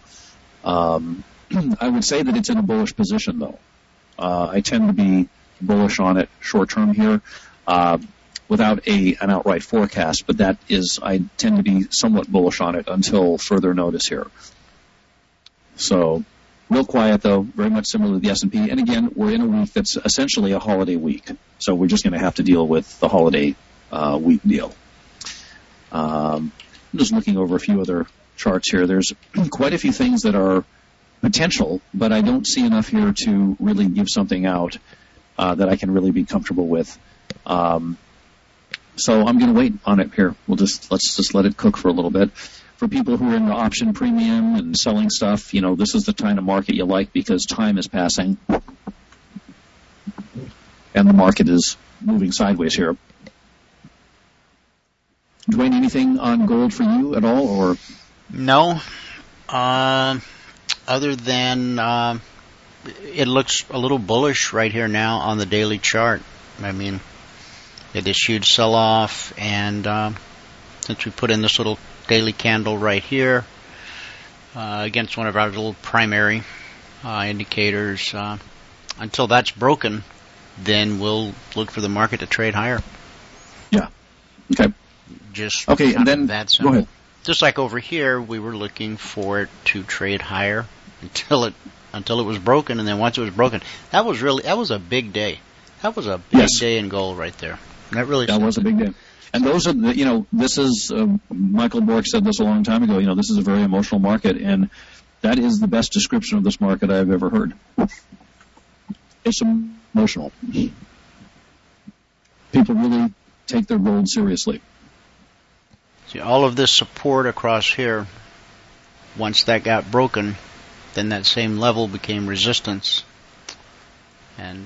I would say that it's in a bullish position, though. I tend to be bullish on it short term here, without an outright forecast, but that is, I tend to be somewhat bullish on it until further notice here. So, real quiet, though, very much similar to the S&P. And again, we're in a week that's essentially a holiday week. So we're just going to have to deal with the holiday week deal. I'm just looking over a few other charts here. There's quite a few things that are potential, but I don't see enough here to really give something out that I can really be comfortable with. So I'm going to wait on it here. Let's just let it cook for a little bit. For people who are in the option premium and selling stuff, this is the kind of market you like because time is passing and the market is moving sideways here. Dwayne, anything on gold for you at all, or? No. Other than it looks a little bullish right here now on the daily chart. I mean, it is huge sell-off, and since we put in this little daily candle right here against one of our little primary indicators, until that's broken, then we'll look for the market to trade higher. Yeah. Okay. And then that's go ahead. Just like over here, we were looking for it to trade higher until it was broken, and then once it was broken, that was a big day. That was a big day in gold right there. That was a big day. And those are this is Michael Bork said this a long time ago. This is a very emotional market, and that is the best description of this market I've ever heard. It's emotional. People really take their gold seriously. See, all of this support across here, once that got broken, then that same level became resistance. And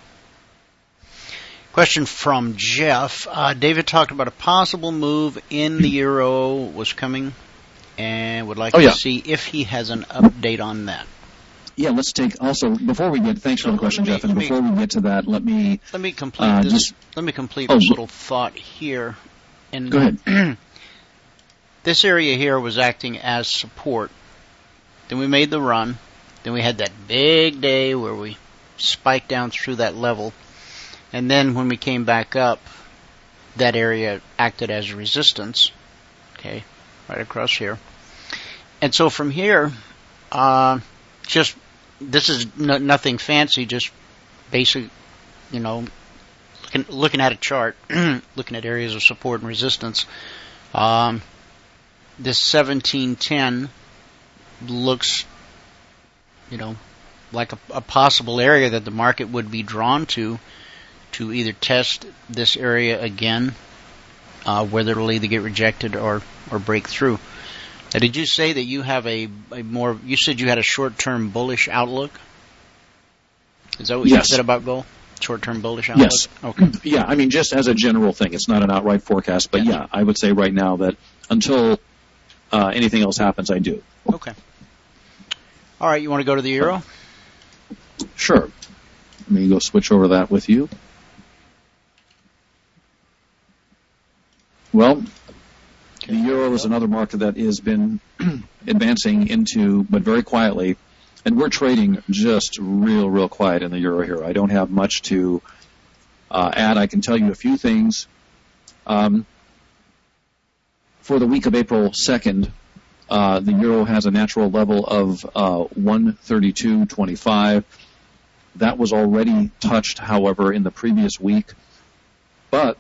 question from Jeff. David talked about a possible move in the euro was coming and would like to see if he has an update on that. Yeah, let's take also before we get. Thanks for the question, Jeff. And before we get to that, let me complete this. Let me complete this little thought here. And go ahead. This area here was acting as support. Then we made the run. Then we had that big day where we spiked down through that level. And then when we came back up, that area acted as resistance. Okay, right across here. And so from here, this is nothing fancy, just basic, looking at a chart, looking at areas of support and resistance. This 1710 looks, like a possible area that the market would be drawn to either test this area again, whether it'll either get rejected or break through. Now, did you say that you have you said you had a short-term bullish outlook? Is that what you said about gold? Short-term bullish outlook? Yes. Okay. Yeah, I mean, just as a general thing, it's not an outright forecast, but yeah, I would say right now that until anything else happens, I do. Okay. All right, you want to go to the euro? Sure. Let me go switch over that with you. Well, the euro is another market that has been advancing into, but very quietly, and we're trading just real quiet in the euro here. I don't have much to add. I can tell you a few things. For the week of April 2nd, the euro has a natural level of 132.25. That was already touched, however, in the previous week. But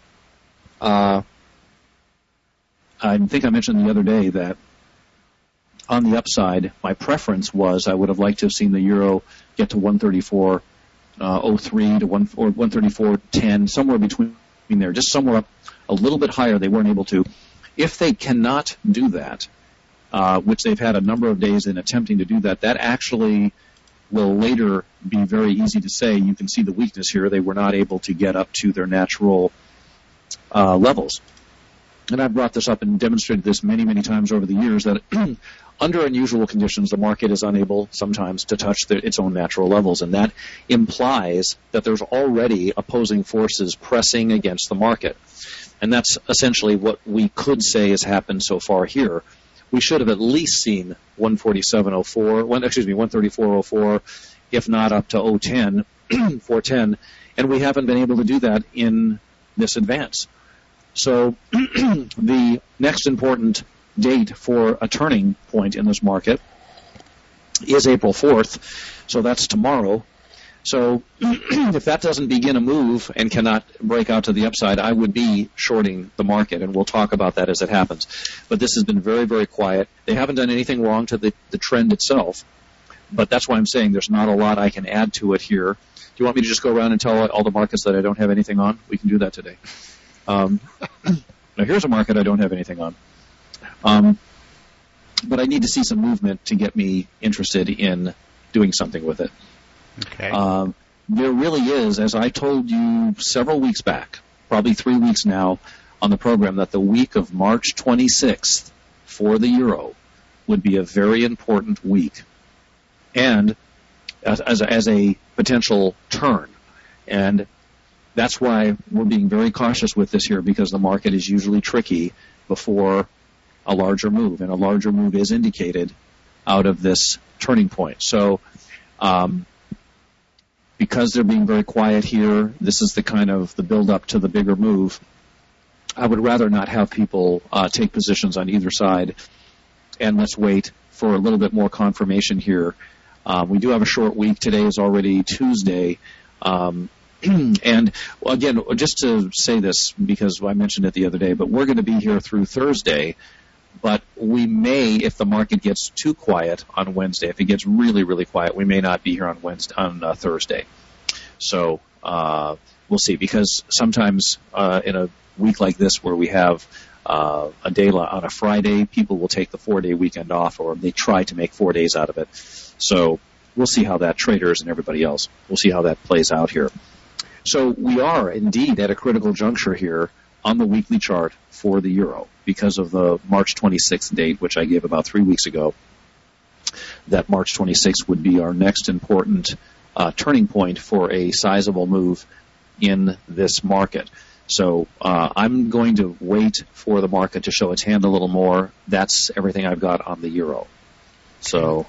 I think I mentioned the other day that on the upside, my preference was I would have liked to have seen the euro get to 134.03 to 134.10, somewhere between there, just somewhere up a little bit higher. They weren't able to. If they cannot do that, which they've had a number of days in attempting to do that, that actually will later be very easy to say. You can see the weakness here. They were not able to get up to their natural levels. And I've brought this up and demonstrated this many times over the years that under unusual conditions, the market is unable sometimes to touch its own natural levels. And that implies that there's already opposing forces pressing against the market. And that's essentially what we could say has happened so far here. We should have at least seen 134.04, if not up to 410. And we haven't been able to do that in this advance. So the next important date for a turning point in this market is April 4th. So that's tomorrow. So if that doesn't begin a move and cannot break out to the upside, I would be shorting the market, and we'll talk about that as it happens. But this has been very quiet. They haven't done anything wrong to the trend itself, but that's why I'm saying there's not a lot I can add to it here. Do you want me to just go around and tell all the markets that I don't have anything on? We can do that today. Now here's a market I don't have anything on. But I need to see some movement to get me interested in doing something with it. Okay. There really is, as I told you several weeks back, probably 3 weeks now on the program, that the week of March 26th for the euro would be a very important week, and as a potential turn. And that's why we're being very cautious with this here, because the market is usually tricky before a larger move, and a larger move is indicated out of this turning point. So because they're being very quiet here, this is the kind of the build-up to the bigger move. I would rather not have people take positions on either side, and let's wait for a little bit more confirmation here We do have a short week. Today is already Tuesday. And again, just to say this, because I mentioned it the other day, but we're going to be here through Thursday. But we may, if the market gets too quiet on Wednesday, if it gets really, really quiet, we may not be here on Thursday. So we'll see, because sometimes in a week like this where we have a day on a Friday, people will take the 4-day weekend off, or they try to make 4 days out of it. So we'll see how that, traders and everybody else, we'll see how that plays out here. So we are indeed at a critical juncture here on the weekly chart for the euro because of the March 26th date, which I gave about 3 weeks ago. That March 26th would be our next important turning point for a sizable move in this market. So I'm going to wait for the market to show its hand a little more. That's everything I've got on the euro. So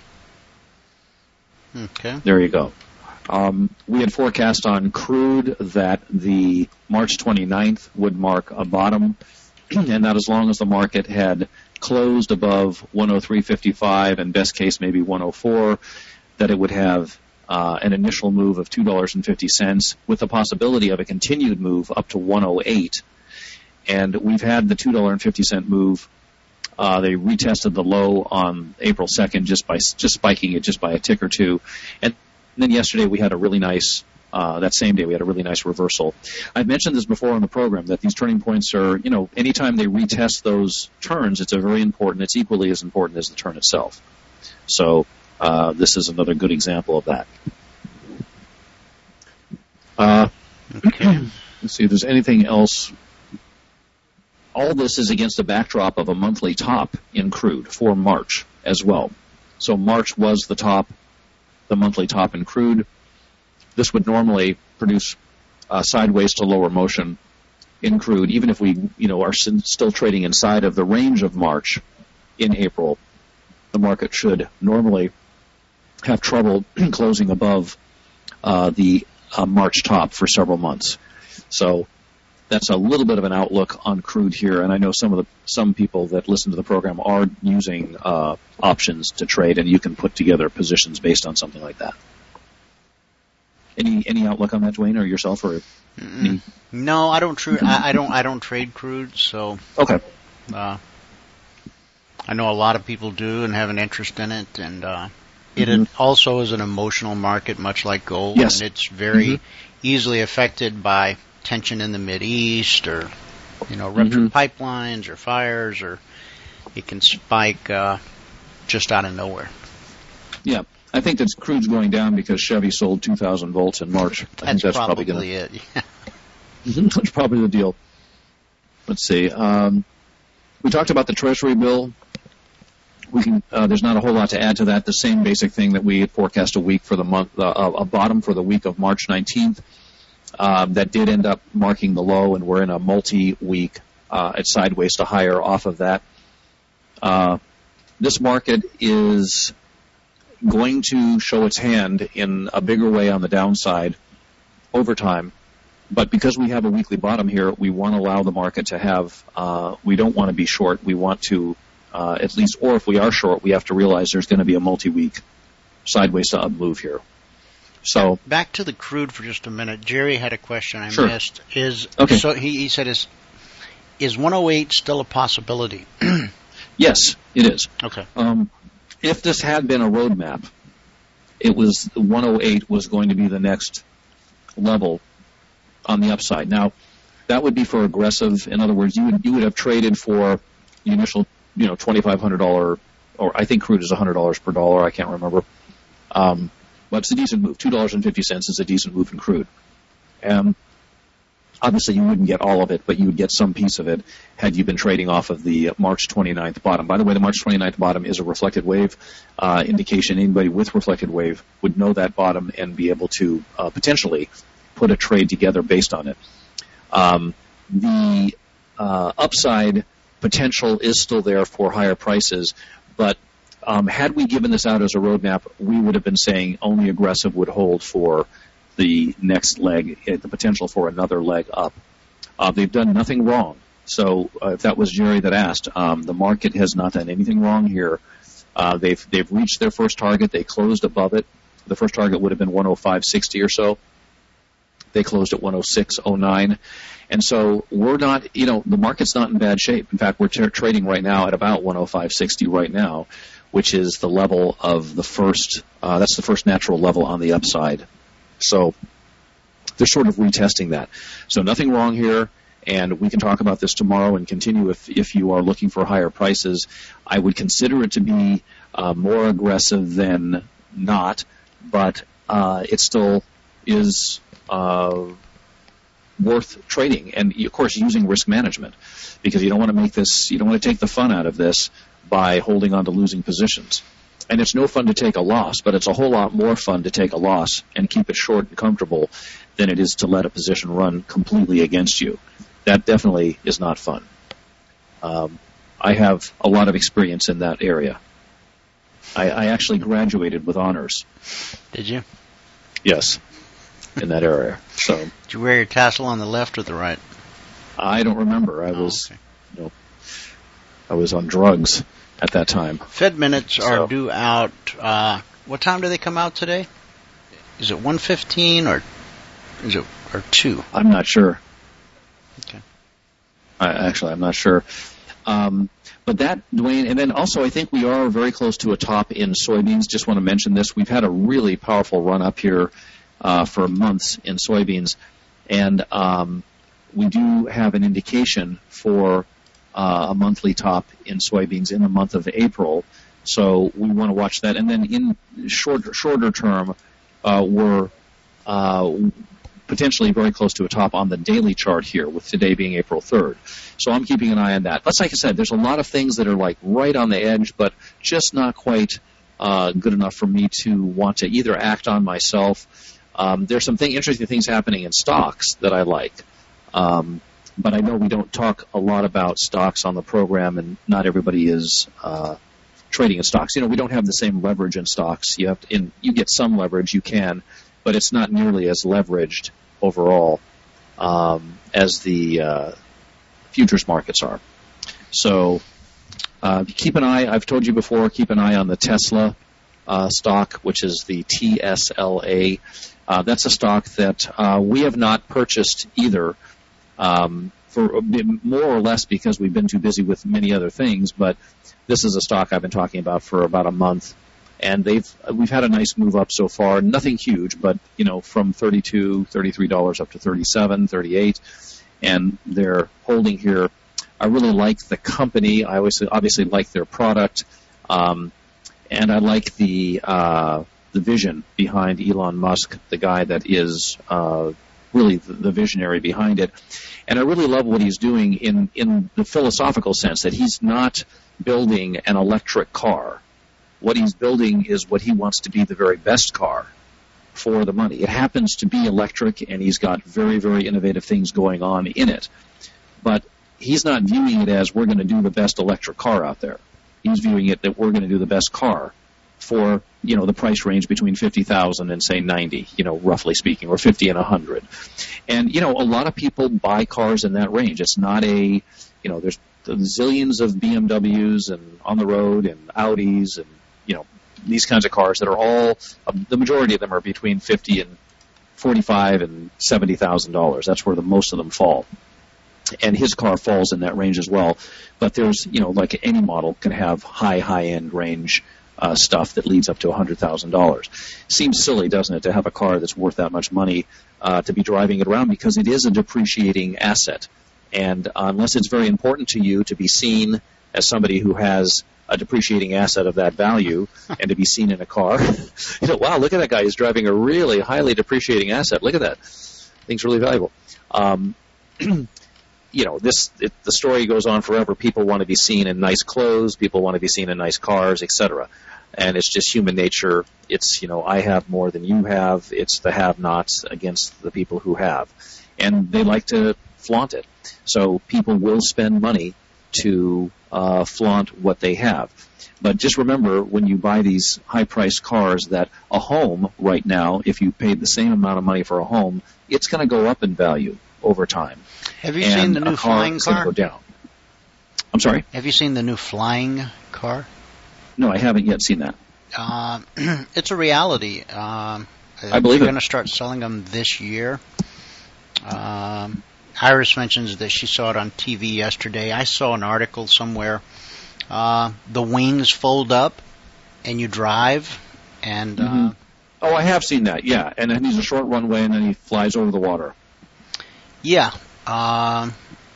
okay. There you go. We had forecast on crude that the March 29th would mark a bottom, and that as long as the market had closed above 103.55 and best case maybe 104, that it would have an initial move of $2.50 with the possibility of a continued move up to 108. And we've had the $2.50 move. They retested the low on April 2nd just spiking it just by a tick or two. And then yesterday we had a really nice, that same day we had a really nice reversal. I've mentioned this before on the program that these turning points are, anytime they retest those turns, it's it's equally as important as the turn itself. So this is another good example of that. Okay. Let's see if there's anything else. All this is against the backdrop of a monthly top in crude for March as well. So March was the top, the monthly top in crude. This would normally produce sideways to lower motion in crude, even if we, are still trading inside of the range of March in April. The market should normally have trouble closing above the March top for several months. So that's a little bit of an outlook on crude here, and I know some people that listen to the program are using options to trade, and you can put together positions based on something like that. Any outlook on that, Dwayne, or yourself, or any? No, I don't trade. I don't trade crude, so okay. I know a lot of people do and have an interest in it, and it also is an emotional market, much like gold. Yes. And it's very easily affected by tension in the Mideast, or ruptured pipelines or fires, or it can spike just out of nowhere. Yeah, I think that crude's going down because Chevy sold 2,000 volts in March. I think that's probably it. Yeah. That's probably the deal. Let's see. We talked about the Treasury bill. There's not a whole lot to add to that. The same basic thing that we had forecast a week for the month, a bottom for the week of March 19th. That did end up marking the low, and we're in a multi-week at sideways to higher off of that. This market is going to show its hand in a bigger way on the downside over time. But because we have a weekly bottom here, we want to allow the market to have, we don't want to be short. We want to, at least, or if we are short, we have to realize there's going to be a multi-week sideways to up move here. So back to the crude for just a minute. Jerry had a question I missed. So he said, is 108 still a possibility? Yes, it is. Okay. If this had been a roadmap, it was 108 was going to be the next level on the upside. Now, that would be for aggressive. In other words, you would have traded for the initial, $2,500, or I think crude is $100 per dollar. I can't remember. But it's a decent move. $2.50 is a decent move in crude. Obviously, you wouldn't get all of it, but you would get some piece of it had you been trading off of the March 29th bottom. By the way, the March 29th bottom is a reflected wave indication. Anybody with reflected wave would know that bottom and be able to potentially put a trade together based on it. The upside potential is still there for higher prices, but had we given this out as a roadmap, we would have been saying only aggressive would hold for the next leg, the potential for another leg up. They've done nothing wrong. So if that was Jerry that asked, the market has not done anything wrong here. They've reached their first target. They closed above it. The first target would have been 105.60 or so. They closed at 106.09. And so we're not, the market's not in bad shape. In fact, we're trading right now at about 105.60 right now, which is the level of the first, that's the first natural level on the upside. So they're sort of retesting that. So nothing wrong here. And we can talk about this tomorrow and continue if you are looking for higher prices. I would consider it to be more aggressive than not, but it still is worth trading. And, of course, using risk management, because you don't want to make this, you don't want to take the fun out of this by holding on to losing positions. And it's no fun to take a loss, but it's a whole lot more fun to take a loss and keep it short and comfortable than it is to let a position run completely against you. That definitely is not fun. I have a lot of experience in that area. I actually graduated with honors. Did you? Yes, in that area. So. Did you wear your tassel on the left or the right? I don't remember. I was on drugs at that time. Fed minutes are due out. What time do they come out today? Is it 1:15 or 2? I'm not sure. Okay. I'm not sure. But that, Dwayne, and then also I think we are very close to a top in soybeans. Just want to mention this. We've had a really powerful run up here for months in soybeans, and we do have an indication for a monthly top in soybeans in the month of April. So we want to watch that. And then in shorter term, we're potentially very close to a top on the daily chart here, with today being April 3rd. So I'm keeping an eye on that. But like I said, there's a lot of things that are like right on the edge, but just not quite good enough for me to want to either act on myself. There's some interesting things happening in stocks that I like. But I know we don't talk a lot about stocks on the program, and not everybody is trading in stocks. We don't have the same leverage in stocks. You get some leverage, you can, but it's not nearly as leveraged overall as the futures markets are. So keep an eye. I've told you before, keep an eye on the Tesla stock, which is the TSLA. That's a stock that we have not purchased either, for more or less because we've been too busy with many other things. But this is a stock I've been talking about for about a month. And we've had a nice move up so far. Nothing huge, but from $32, $33 up to $37, $38, and they're holding here. I really like the company. I obviously like their product, and I like the vision behind Elon Musk, the guy that is really the visionary behind it. And I really love what he's doing in the philosophical sense that he's not building an electric car. What he's building is what he wants to be the very best car for the money. It happens to be electric, and he's got very, very innovative things going on in it. But he's not viewing it as we're going to do the best electric car out there. He's viewing it that we're going to do the best car for, the price range between $50,000 and, say, $90,000, roughly speaking, or $50,000 and $100,000. And, a lot of people buy cars in that range. It's not there's zillions of BMWs and on the road and Audis and, these kinds of cars that are all, the majority of them are between $50,000 and $45,000 and $70,000. That's where most of them fall. And his car falls in that range as well. But there's, like any model can have high-end range stuff that leads up to $100,000. Seems silly, doesn't it, to have a car that's worth that much money to be driving it around, because it is a depreciating asset. And unless it's very important to you to be seen as somebody who has a depreciating asset of that value, and to be seen in a car, wow, look at that guy. He's driving a really highly depreciating asset. Look at that. Thing's really valuable. The story goes on forever. People want to be seen in nice clothes. People want to be seen in nice cars, etc. And it's just human nature. It's, I have more than you have. It's the have-nots against the people who have. And they like to flaunt it. So people will spend money to flaunt what they have. But just remember, when you buy these high-priced cars, that a home right now, if you paid the same amount of money for a home, it's going to go up in value over time. Have you seen the new flying car? Go down. I'm sorry? Have you seen the new flying car? No, I haven't yet seen that. It's a reality. I believe they're going to start selling them this year. Iris mentions that she saw it on TV yesterday. I saw an article somewhere. The wings fold up, and you drive, and... Oh, I have seen that, yeah. And then he's a short runway, and then he flies over the water. Yeah. And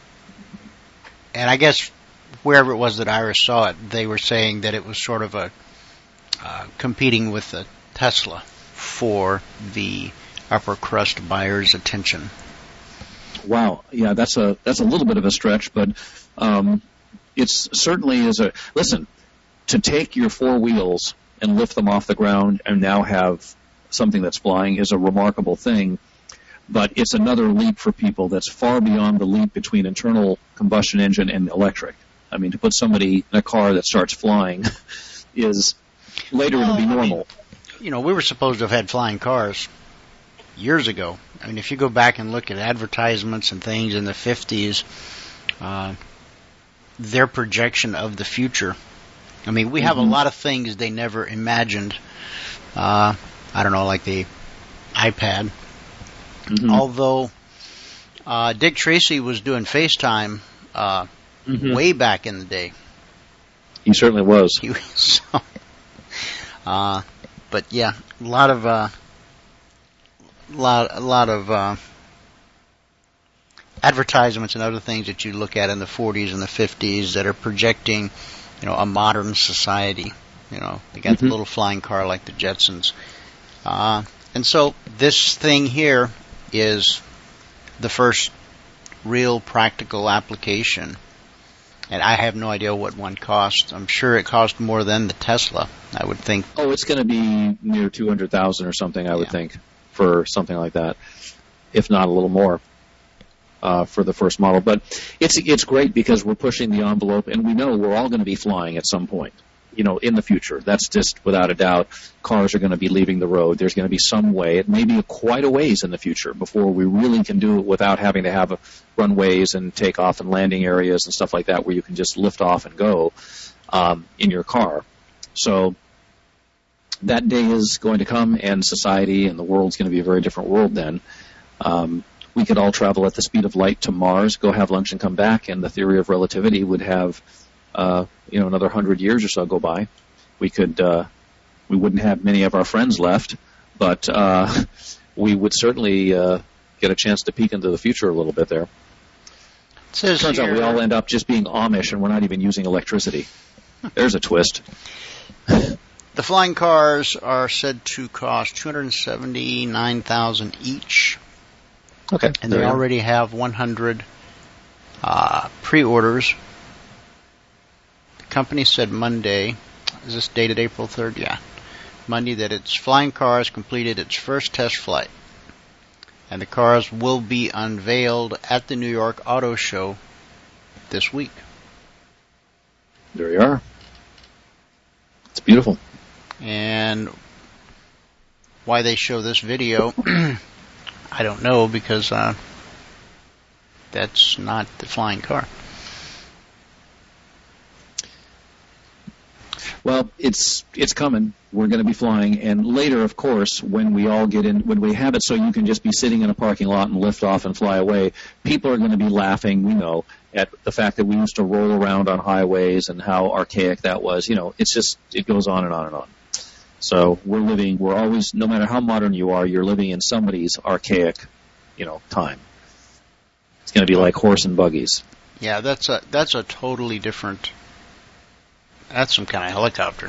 I guess wherever it was that Iris saw it, they were saying that it was sort of a competing with the Tesla for the upper crust buyer's attention. Wow, yeah, that's a little bit of a stretch, but it's certainly is a listen. To take your four wheels and lift them off the ground and now have something that's flying is a remarkable thing, but it's another leap for people that's far beyond the leap between internal combustion engine and electric. I mean, to put somebody in a car that starts flying is later it'll be normal. We were supposed to have had flying cars years ago. I mean, if you go back and look at advertisements and things in the 50s, their projection of the future. I mean, we have a lot of things they never imagined. I don't know, like the iPad. Although Dick Tracy was doing FaceTime way back in the day. He certainly was. But yeah, a lot of advertisements and other things that you look at in the 40s and the 50s that are projecting, a modern society. They got the little flying car like the Jetsons. And so this thing here is the first real practical application. And I have no idea what one costs. I'm sure it cost more than the Tesla, I would think. Oh, it's going to be near $200,000 or something, I would think, for something like that, if not a little more. For the first model, but it's great because we're pushing the envelope, and we know we're all going to be flying at some point, in the future. That's just without a doubt. Cars are going to be leaving the road. There's going to be some way. It may be quite a ways in the future before we really can do it without having to have runways and takeoff and landing areas and stuff like that, where you can just lift off and go in your car. So that day is going to come, and society and the world's going to be a very different world then. We could all travel at the speed of light to Mars, go have lunch, and come back, and the theory of relativity would have, another 100 years or so go by. We wouldn't have many of our friends left, but we would certainly get a chance to peek into the future a little bit there. It turns out we all end up just being Amish, and we're not even using electricity. There's a twist. The flying cars are said to cost $279,000 each. Okay. And they already have 100 pre-orders. The company said Monday, is this dated April 3rd? Yeah. Monday, that its flying cars completed its first test flight. And the cars will be unveiled at the New York Auto Show this week. There you are. It's beautiful. And why they show this video... I don't know, because that's not the flying car. Well, it's coming. We're going to be flying, and later, of course, when we all get in, when we have it so you can just be sitting in a parking lot and lift off and fly away, people are going to be laughing, at the fact that we used to roll around on highways and how archaic that was. It goes on and on and on. So we're always, no matter how modern you are, you're living in somebody's archaic, time. It's going to be like horse and buggies. Yeah, that's a totally different, that's some kind of helicopter.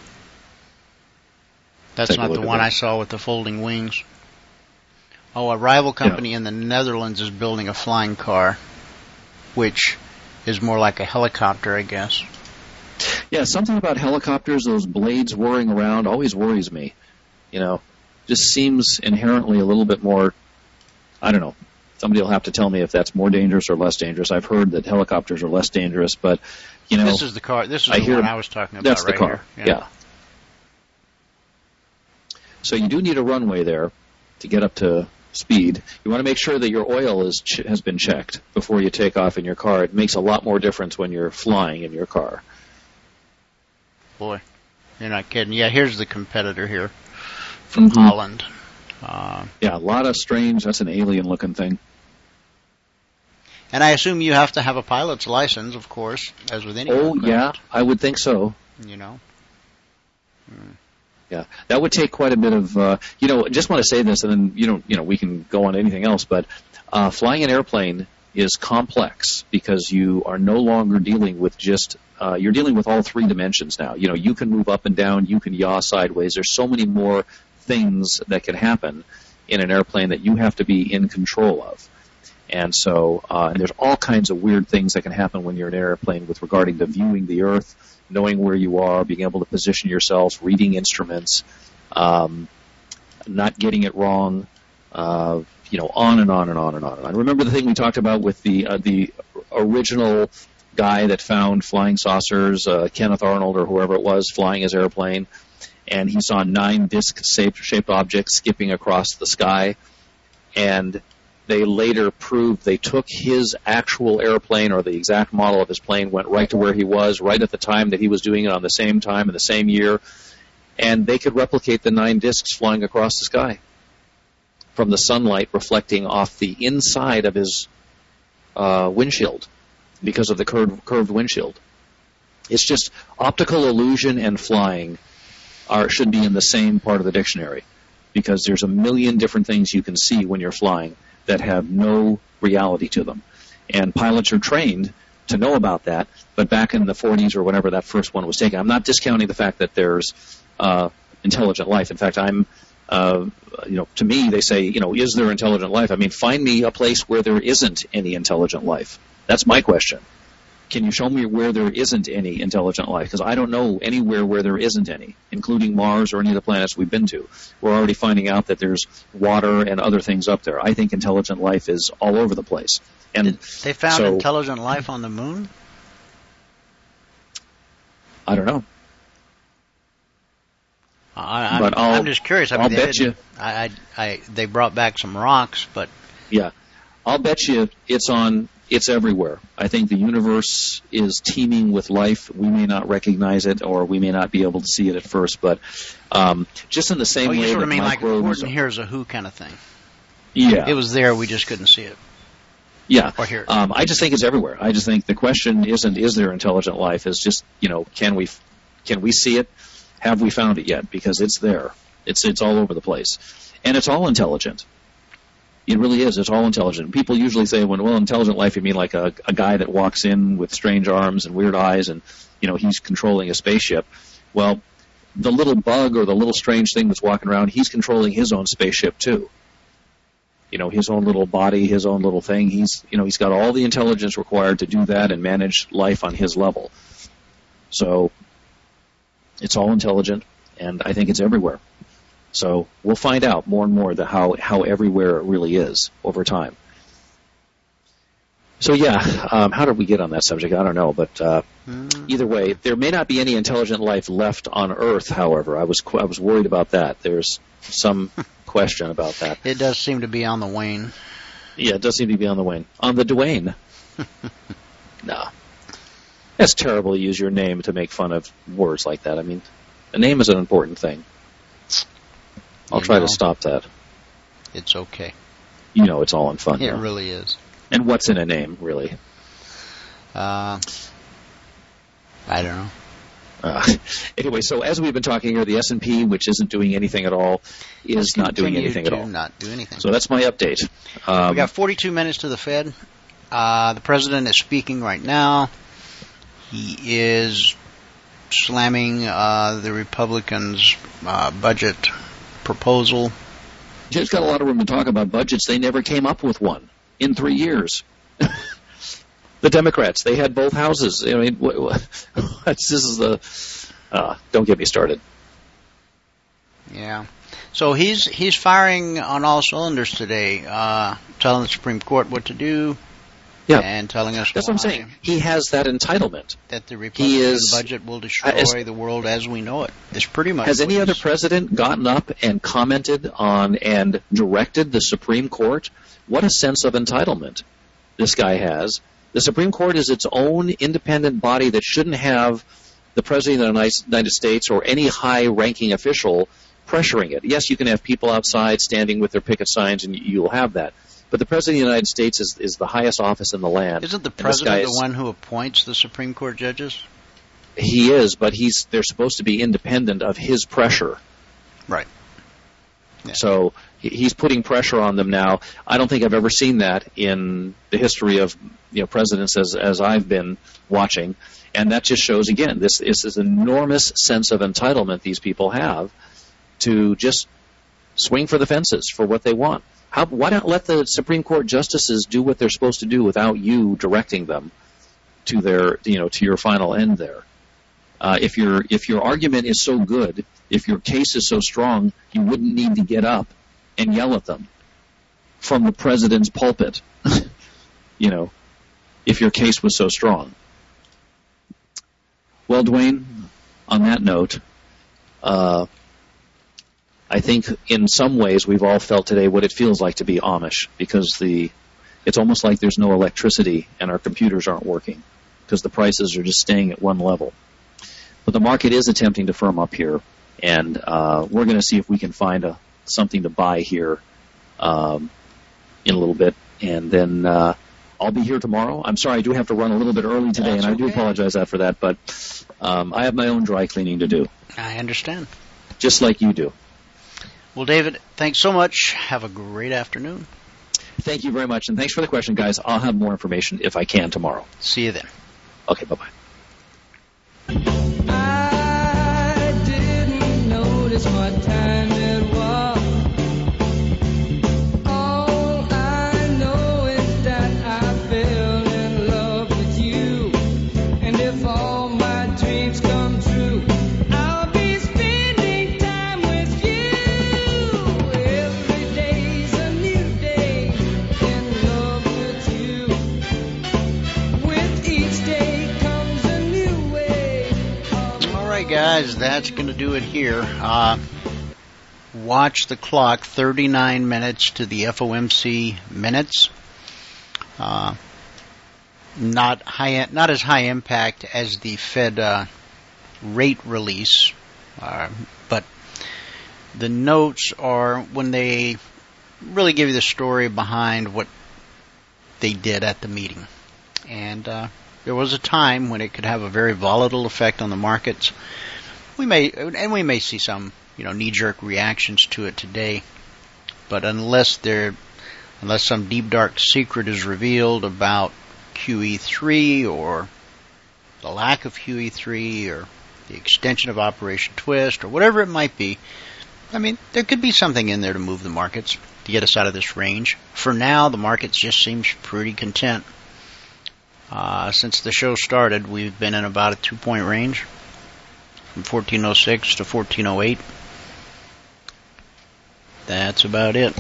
That's not the one I saw with the folding wings. Oh, a rival company in the Netherlands is building a flying car, which is more like a helicopter, I guess. Yeah, something about helicopters, those blades whirring around, always worries me. Just seems inherently a little bit more, I don't know. Somebody will have to tell me if that's more dangerous or less dangerous. I've heard that helicopters are less dangerous, but, This is the car. This is the one I was talking about. That's the right car, here. yeah. So you do need a runway there to get up to speed. You want to make sure that your oil has been checked before you take off in your car. It makes a lot more difference when you're flying in your car. Boy. You're not kidding. Yeah, here's the competitor here from Holland. Yeah, a lot of strange. That's an alien-looking thing. And I assume you have to have a pilot's license, of course, as with any aircraft. Yeah, I would think so. You know. Yeah, that would take quite a bit of. Just want to say this, and then we can go on to anything else. But flying an airplane is complex because you are no longer dealing with just. You're dealing with all three dimensions now. You can move up and down. You can yaw sideways. There's so many more things that can happen in an airplane that you have to be in control of. And so, and there's all kinds of weird things that can happen when you're in an airplane with regarding to viewing the Earth, knowing where you are, being able to position yourself, reading instruments, not getting it wrong, on and on and on and on. I remember the thing we talked about with the original guy that found flying saucers, Kenneth Arnold or whoever it was, flying his airplane, and he saw 9 disc-shaped objects skipping across the sky, and they later proved they took his actual airplane or the exact model of his plane, went right to where he was, right at the time that he was doing it on the same time in the same year, and they could replicate the 9 discs flying across the sky from the sunlight reflecting off the inside of his windshield because of the curved windshield. It's just optical illusion and flying should be in the same part of the dictionary because there's a million different things you can see when you're flying that have no reality to them. And pilots are trained to know about that, but back in the 40s or whenever that first one was taken, I'm not discounting the fact that there's intelligent life. In fact, to me, they say, is there intelligent life? I mean, find me a place where there isn't any intelligent life. That's my question. Can you show me where there isn't any intelligent life? Because I don't know anywhere where there isn't any, including Mars or any of the planets we've been to. We're already finding out that there's water and other things up there. I think intelligent life is all over the place. And they found intelligent life on the moon? I don't know. I'm just curious. I'll bet you. They brought back some rocks, but yeah, I'll bet you it's everywhere. I think the universe is teeming with life. We may not recognize it, or we may not be able to see it at first, but just in the same way you sort that of mean like microbes... Here's a Who kind of thing. Yeah. It was there, we just couldn't see it. Yeah. Or hear it. I just think it's everywhere. I just think the question isn't, is there intelligent life? It's just, can we see it? Have we found it yet? Because it's there. It's all over the place. And it's all intelligent. It really is. It's all intelligent. People usually say, intelligent life, you mean like a guy that walks in with strange arms and weird eyes and, he's controlling a spaceship. Well, the little bug or the little strange thing that's walking around, he's controlling his own spaceship too. His own little body, his own little thing. He's got all the intelligence required to do that and manage life on his level. So it's all intelligent, and I think it's everywhere. So we'll find out more and more how everywhere it really is over time. So yeah, how did we get on that subject? I don't know, but either way, there may not be any intelligent life left on Earth. However, I was worried about that. There's some question about that. It does seem to be on the wane. Yeah, it does seem to be on the wane. On the Dwayne. No. That's terrible to use your name to make fun of words like that. I mean, a name is an important thing. I'll try to stop that. It's okay. It's all in fun. It really is. And what's in a name, really? I don't know. Anyway, so as we've been talking here, the S&P, which isn't doing anything at all, is not doing anything at all. Not do anything. So that's my update. We got 42 minutes to the Fed. The president is speaking right now. He is slamming the Republicans' budget proposal. Jay's got a lot of room to talk about budgets. They never came up with one in 3 years. The Democrats, they had both houses. I mean, this is the... don't get me started. Yeah. So he's firing on all cylinders today, telling the Supreme Court what to do. Yeah. And telling us that's what I'm saying. He has that entitlement. That the Republican budget will destroy the world as we know it. It's pretty much. Has any other president gotten up and commented on and directed the Supreme Court? What a sense of entitlement this guy has. The Supreme Court is its own independent body that shouldn't have the President of the United States or any high-ranking official pressuring it. Yes, you can have people outside standing with their picket signs, and you'll have that. But the President of the United States is the highest office in the land. Isn't the President the one who appoints the Supreme Court judges? He is, but they're supposed to be independent of his pressure. Right. Yeah. So he's putting pressure on them now. I don't think I've ever seen that in the history of presidents as I've been watching. And that just shows, again, this is an enormous sense of entitlement these people have to just swing for the fences for what they want. Why not let the Supreme Court justices do what they're supposed to do without you directing them to their, to your final end there? If your argument is so good, if your case is so strong, you wouldn't need to get up and yell at them from the president's pulpit. If your case was so strong. Well, Dwayne, on that note, I think in some ways we've all felt today what it feels like to be Amish, because it's almost like there's no electricity and our computers aren't working because the prices are just staying at one level. But the market is attempting to firm up here, and we're going to see if we can find something to buy here in a little bit, and then I'll be here tomorrow. I'm sorry, I do have to run a little bit early today, and I do apologize for that, but I have my own dry cleaning to do. I understand. Just like you do. Well, David, thanks so much. Have a great afternoon. Thank you very much, and thanks for the question, guys. I'll have more information if I can tomorrow. See you then. Okay, bye-bye. I didn't notice what time it was. All I know is that I fell in love with you. And if all my dreams come true, I'll be spending time with you. Every day's a new day in love with you. With each day comes a new way. All right, guys, that's going to do it here. Watch the clock, 39 minutes to the FOMC minutes. Not as high impact as the Fed rate release, but the notes are when they really give you the story behind what they did at the meeting. And there was a time when it could have a very volatile effect on the markets. We may see some, knee-jerk reactions to it today, but unless some deep dark secret is revealed about QE3 or the lack of QE3 or the extension of Operation Twist or whatever it might be, there could be something in there to move the markets to get us out of this range. For now, the market just seems pretty content. Since the show started, we've been in about a 2-point range from 1406 to 1408. That's about it.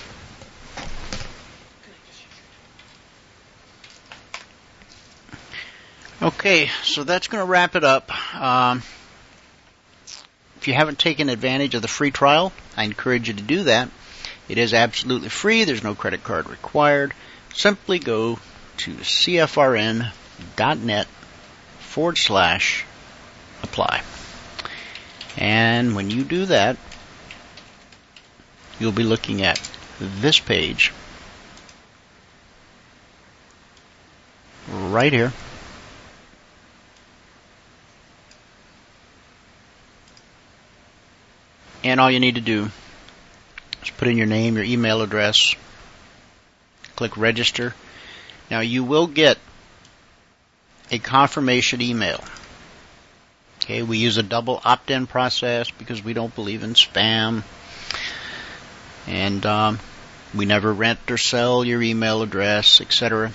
Okay, so that's going to wrap it up. If you haven't taken advantage of the free trial, I encourage you to do that. It is absolutely free. There's no credit card required. Simply go to cfrn.net/apply. And when you do that, you'll be looking at this page right here. And all you need to do is put in your name, your email address, click register. Now you will get a confirmation email. Okay, we use a double opt-in process because we don't believe in spam. And we never rent or sell your email address, etc.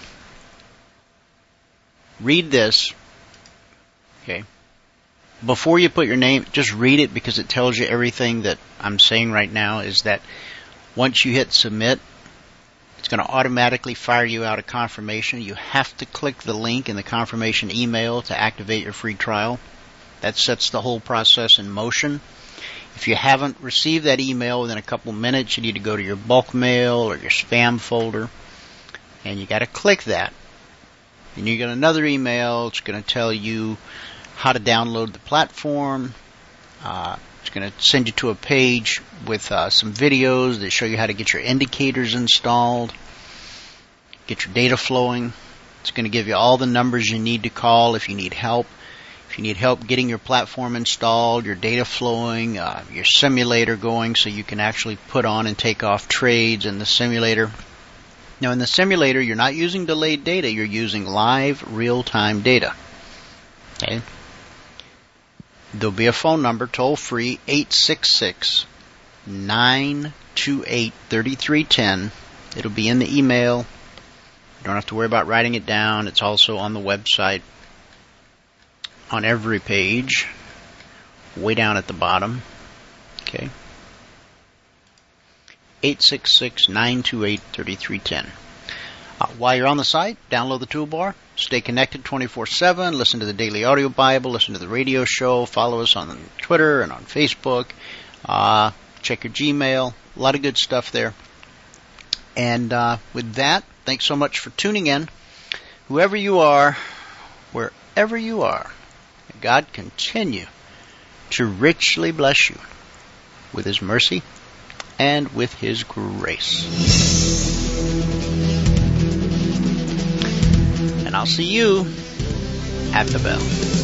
Read this. Okay. Before you put your name, just read it because it tells you everything that I'm saying right now is that once you hit submit, it's going to automatically fire you out a confirmation. You have to click the link in the confirmation email to activate your free trial. That sets the whole process in motion. If you haven't received that email within a couple minutes, you need to go to your bulk mail or your spam folder, and you got to click that. And you get another email. It's going to tell you how to download the platform. It's going to send you to a page with some videos that show you how to get your indicators installed, get your data flowing. It's going to give you all the numbers you need to call if you need help. If you need help getting your platform installed, your data flowing, your simulator going so you can actually put on and take off trades in the simulator. Now, in the simulator, you're not using delayed data. You're using live, real-time data. Okay? There'll be a phone number, toll-free, 866-928-3310. It'll be in the email. You don't have to worry about writing it down. It's also on the website, on every page, way down at the bottom. Okay? 866-928-3310. While you're on the site, download the toolbar. Stay connected 24/7. Listen to the Daily Audio Bible. Listen to the radio show. Follow us on Twitter and on Facebook. Check your Gmail. A lot of good stuff there. And with that, thanks so much for tuning in. Whoever you are, wherever you are, God continue to richly bless you with His mercy and with His grace. And I'll see you at the bell.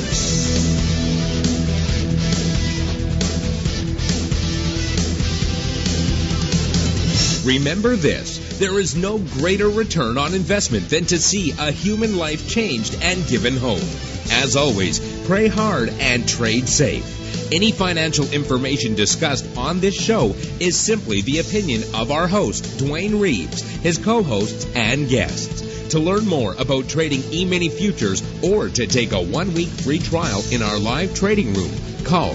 Remember this, there is no greater return on investment than to see a human life changed and given hope. As always, pray hard and trade safe. Any financial information discussed on this show is simply the opinion of our host, Dwayne Reeves, his co-hosts, and guests. To learn more about trading E-mini futures or to take a 1-week free trial in our live trading room, call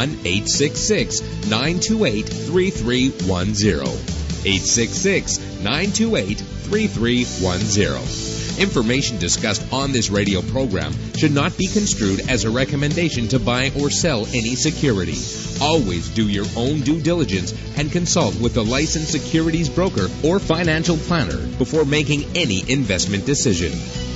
1-866-928-3310. 866-928-3310. Information discussed on this radio program should not be construed as a recommendation to buy or sell any security. Always do your own due diligence and consult with a licensed securities broker or financial planner before making any investment decision.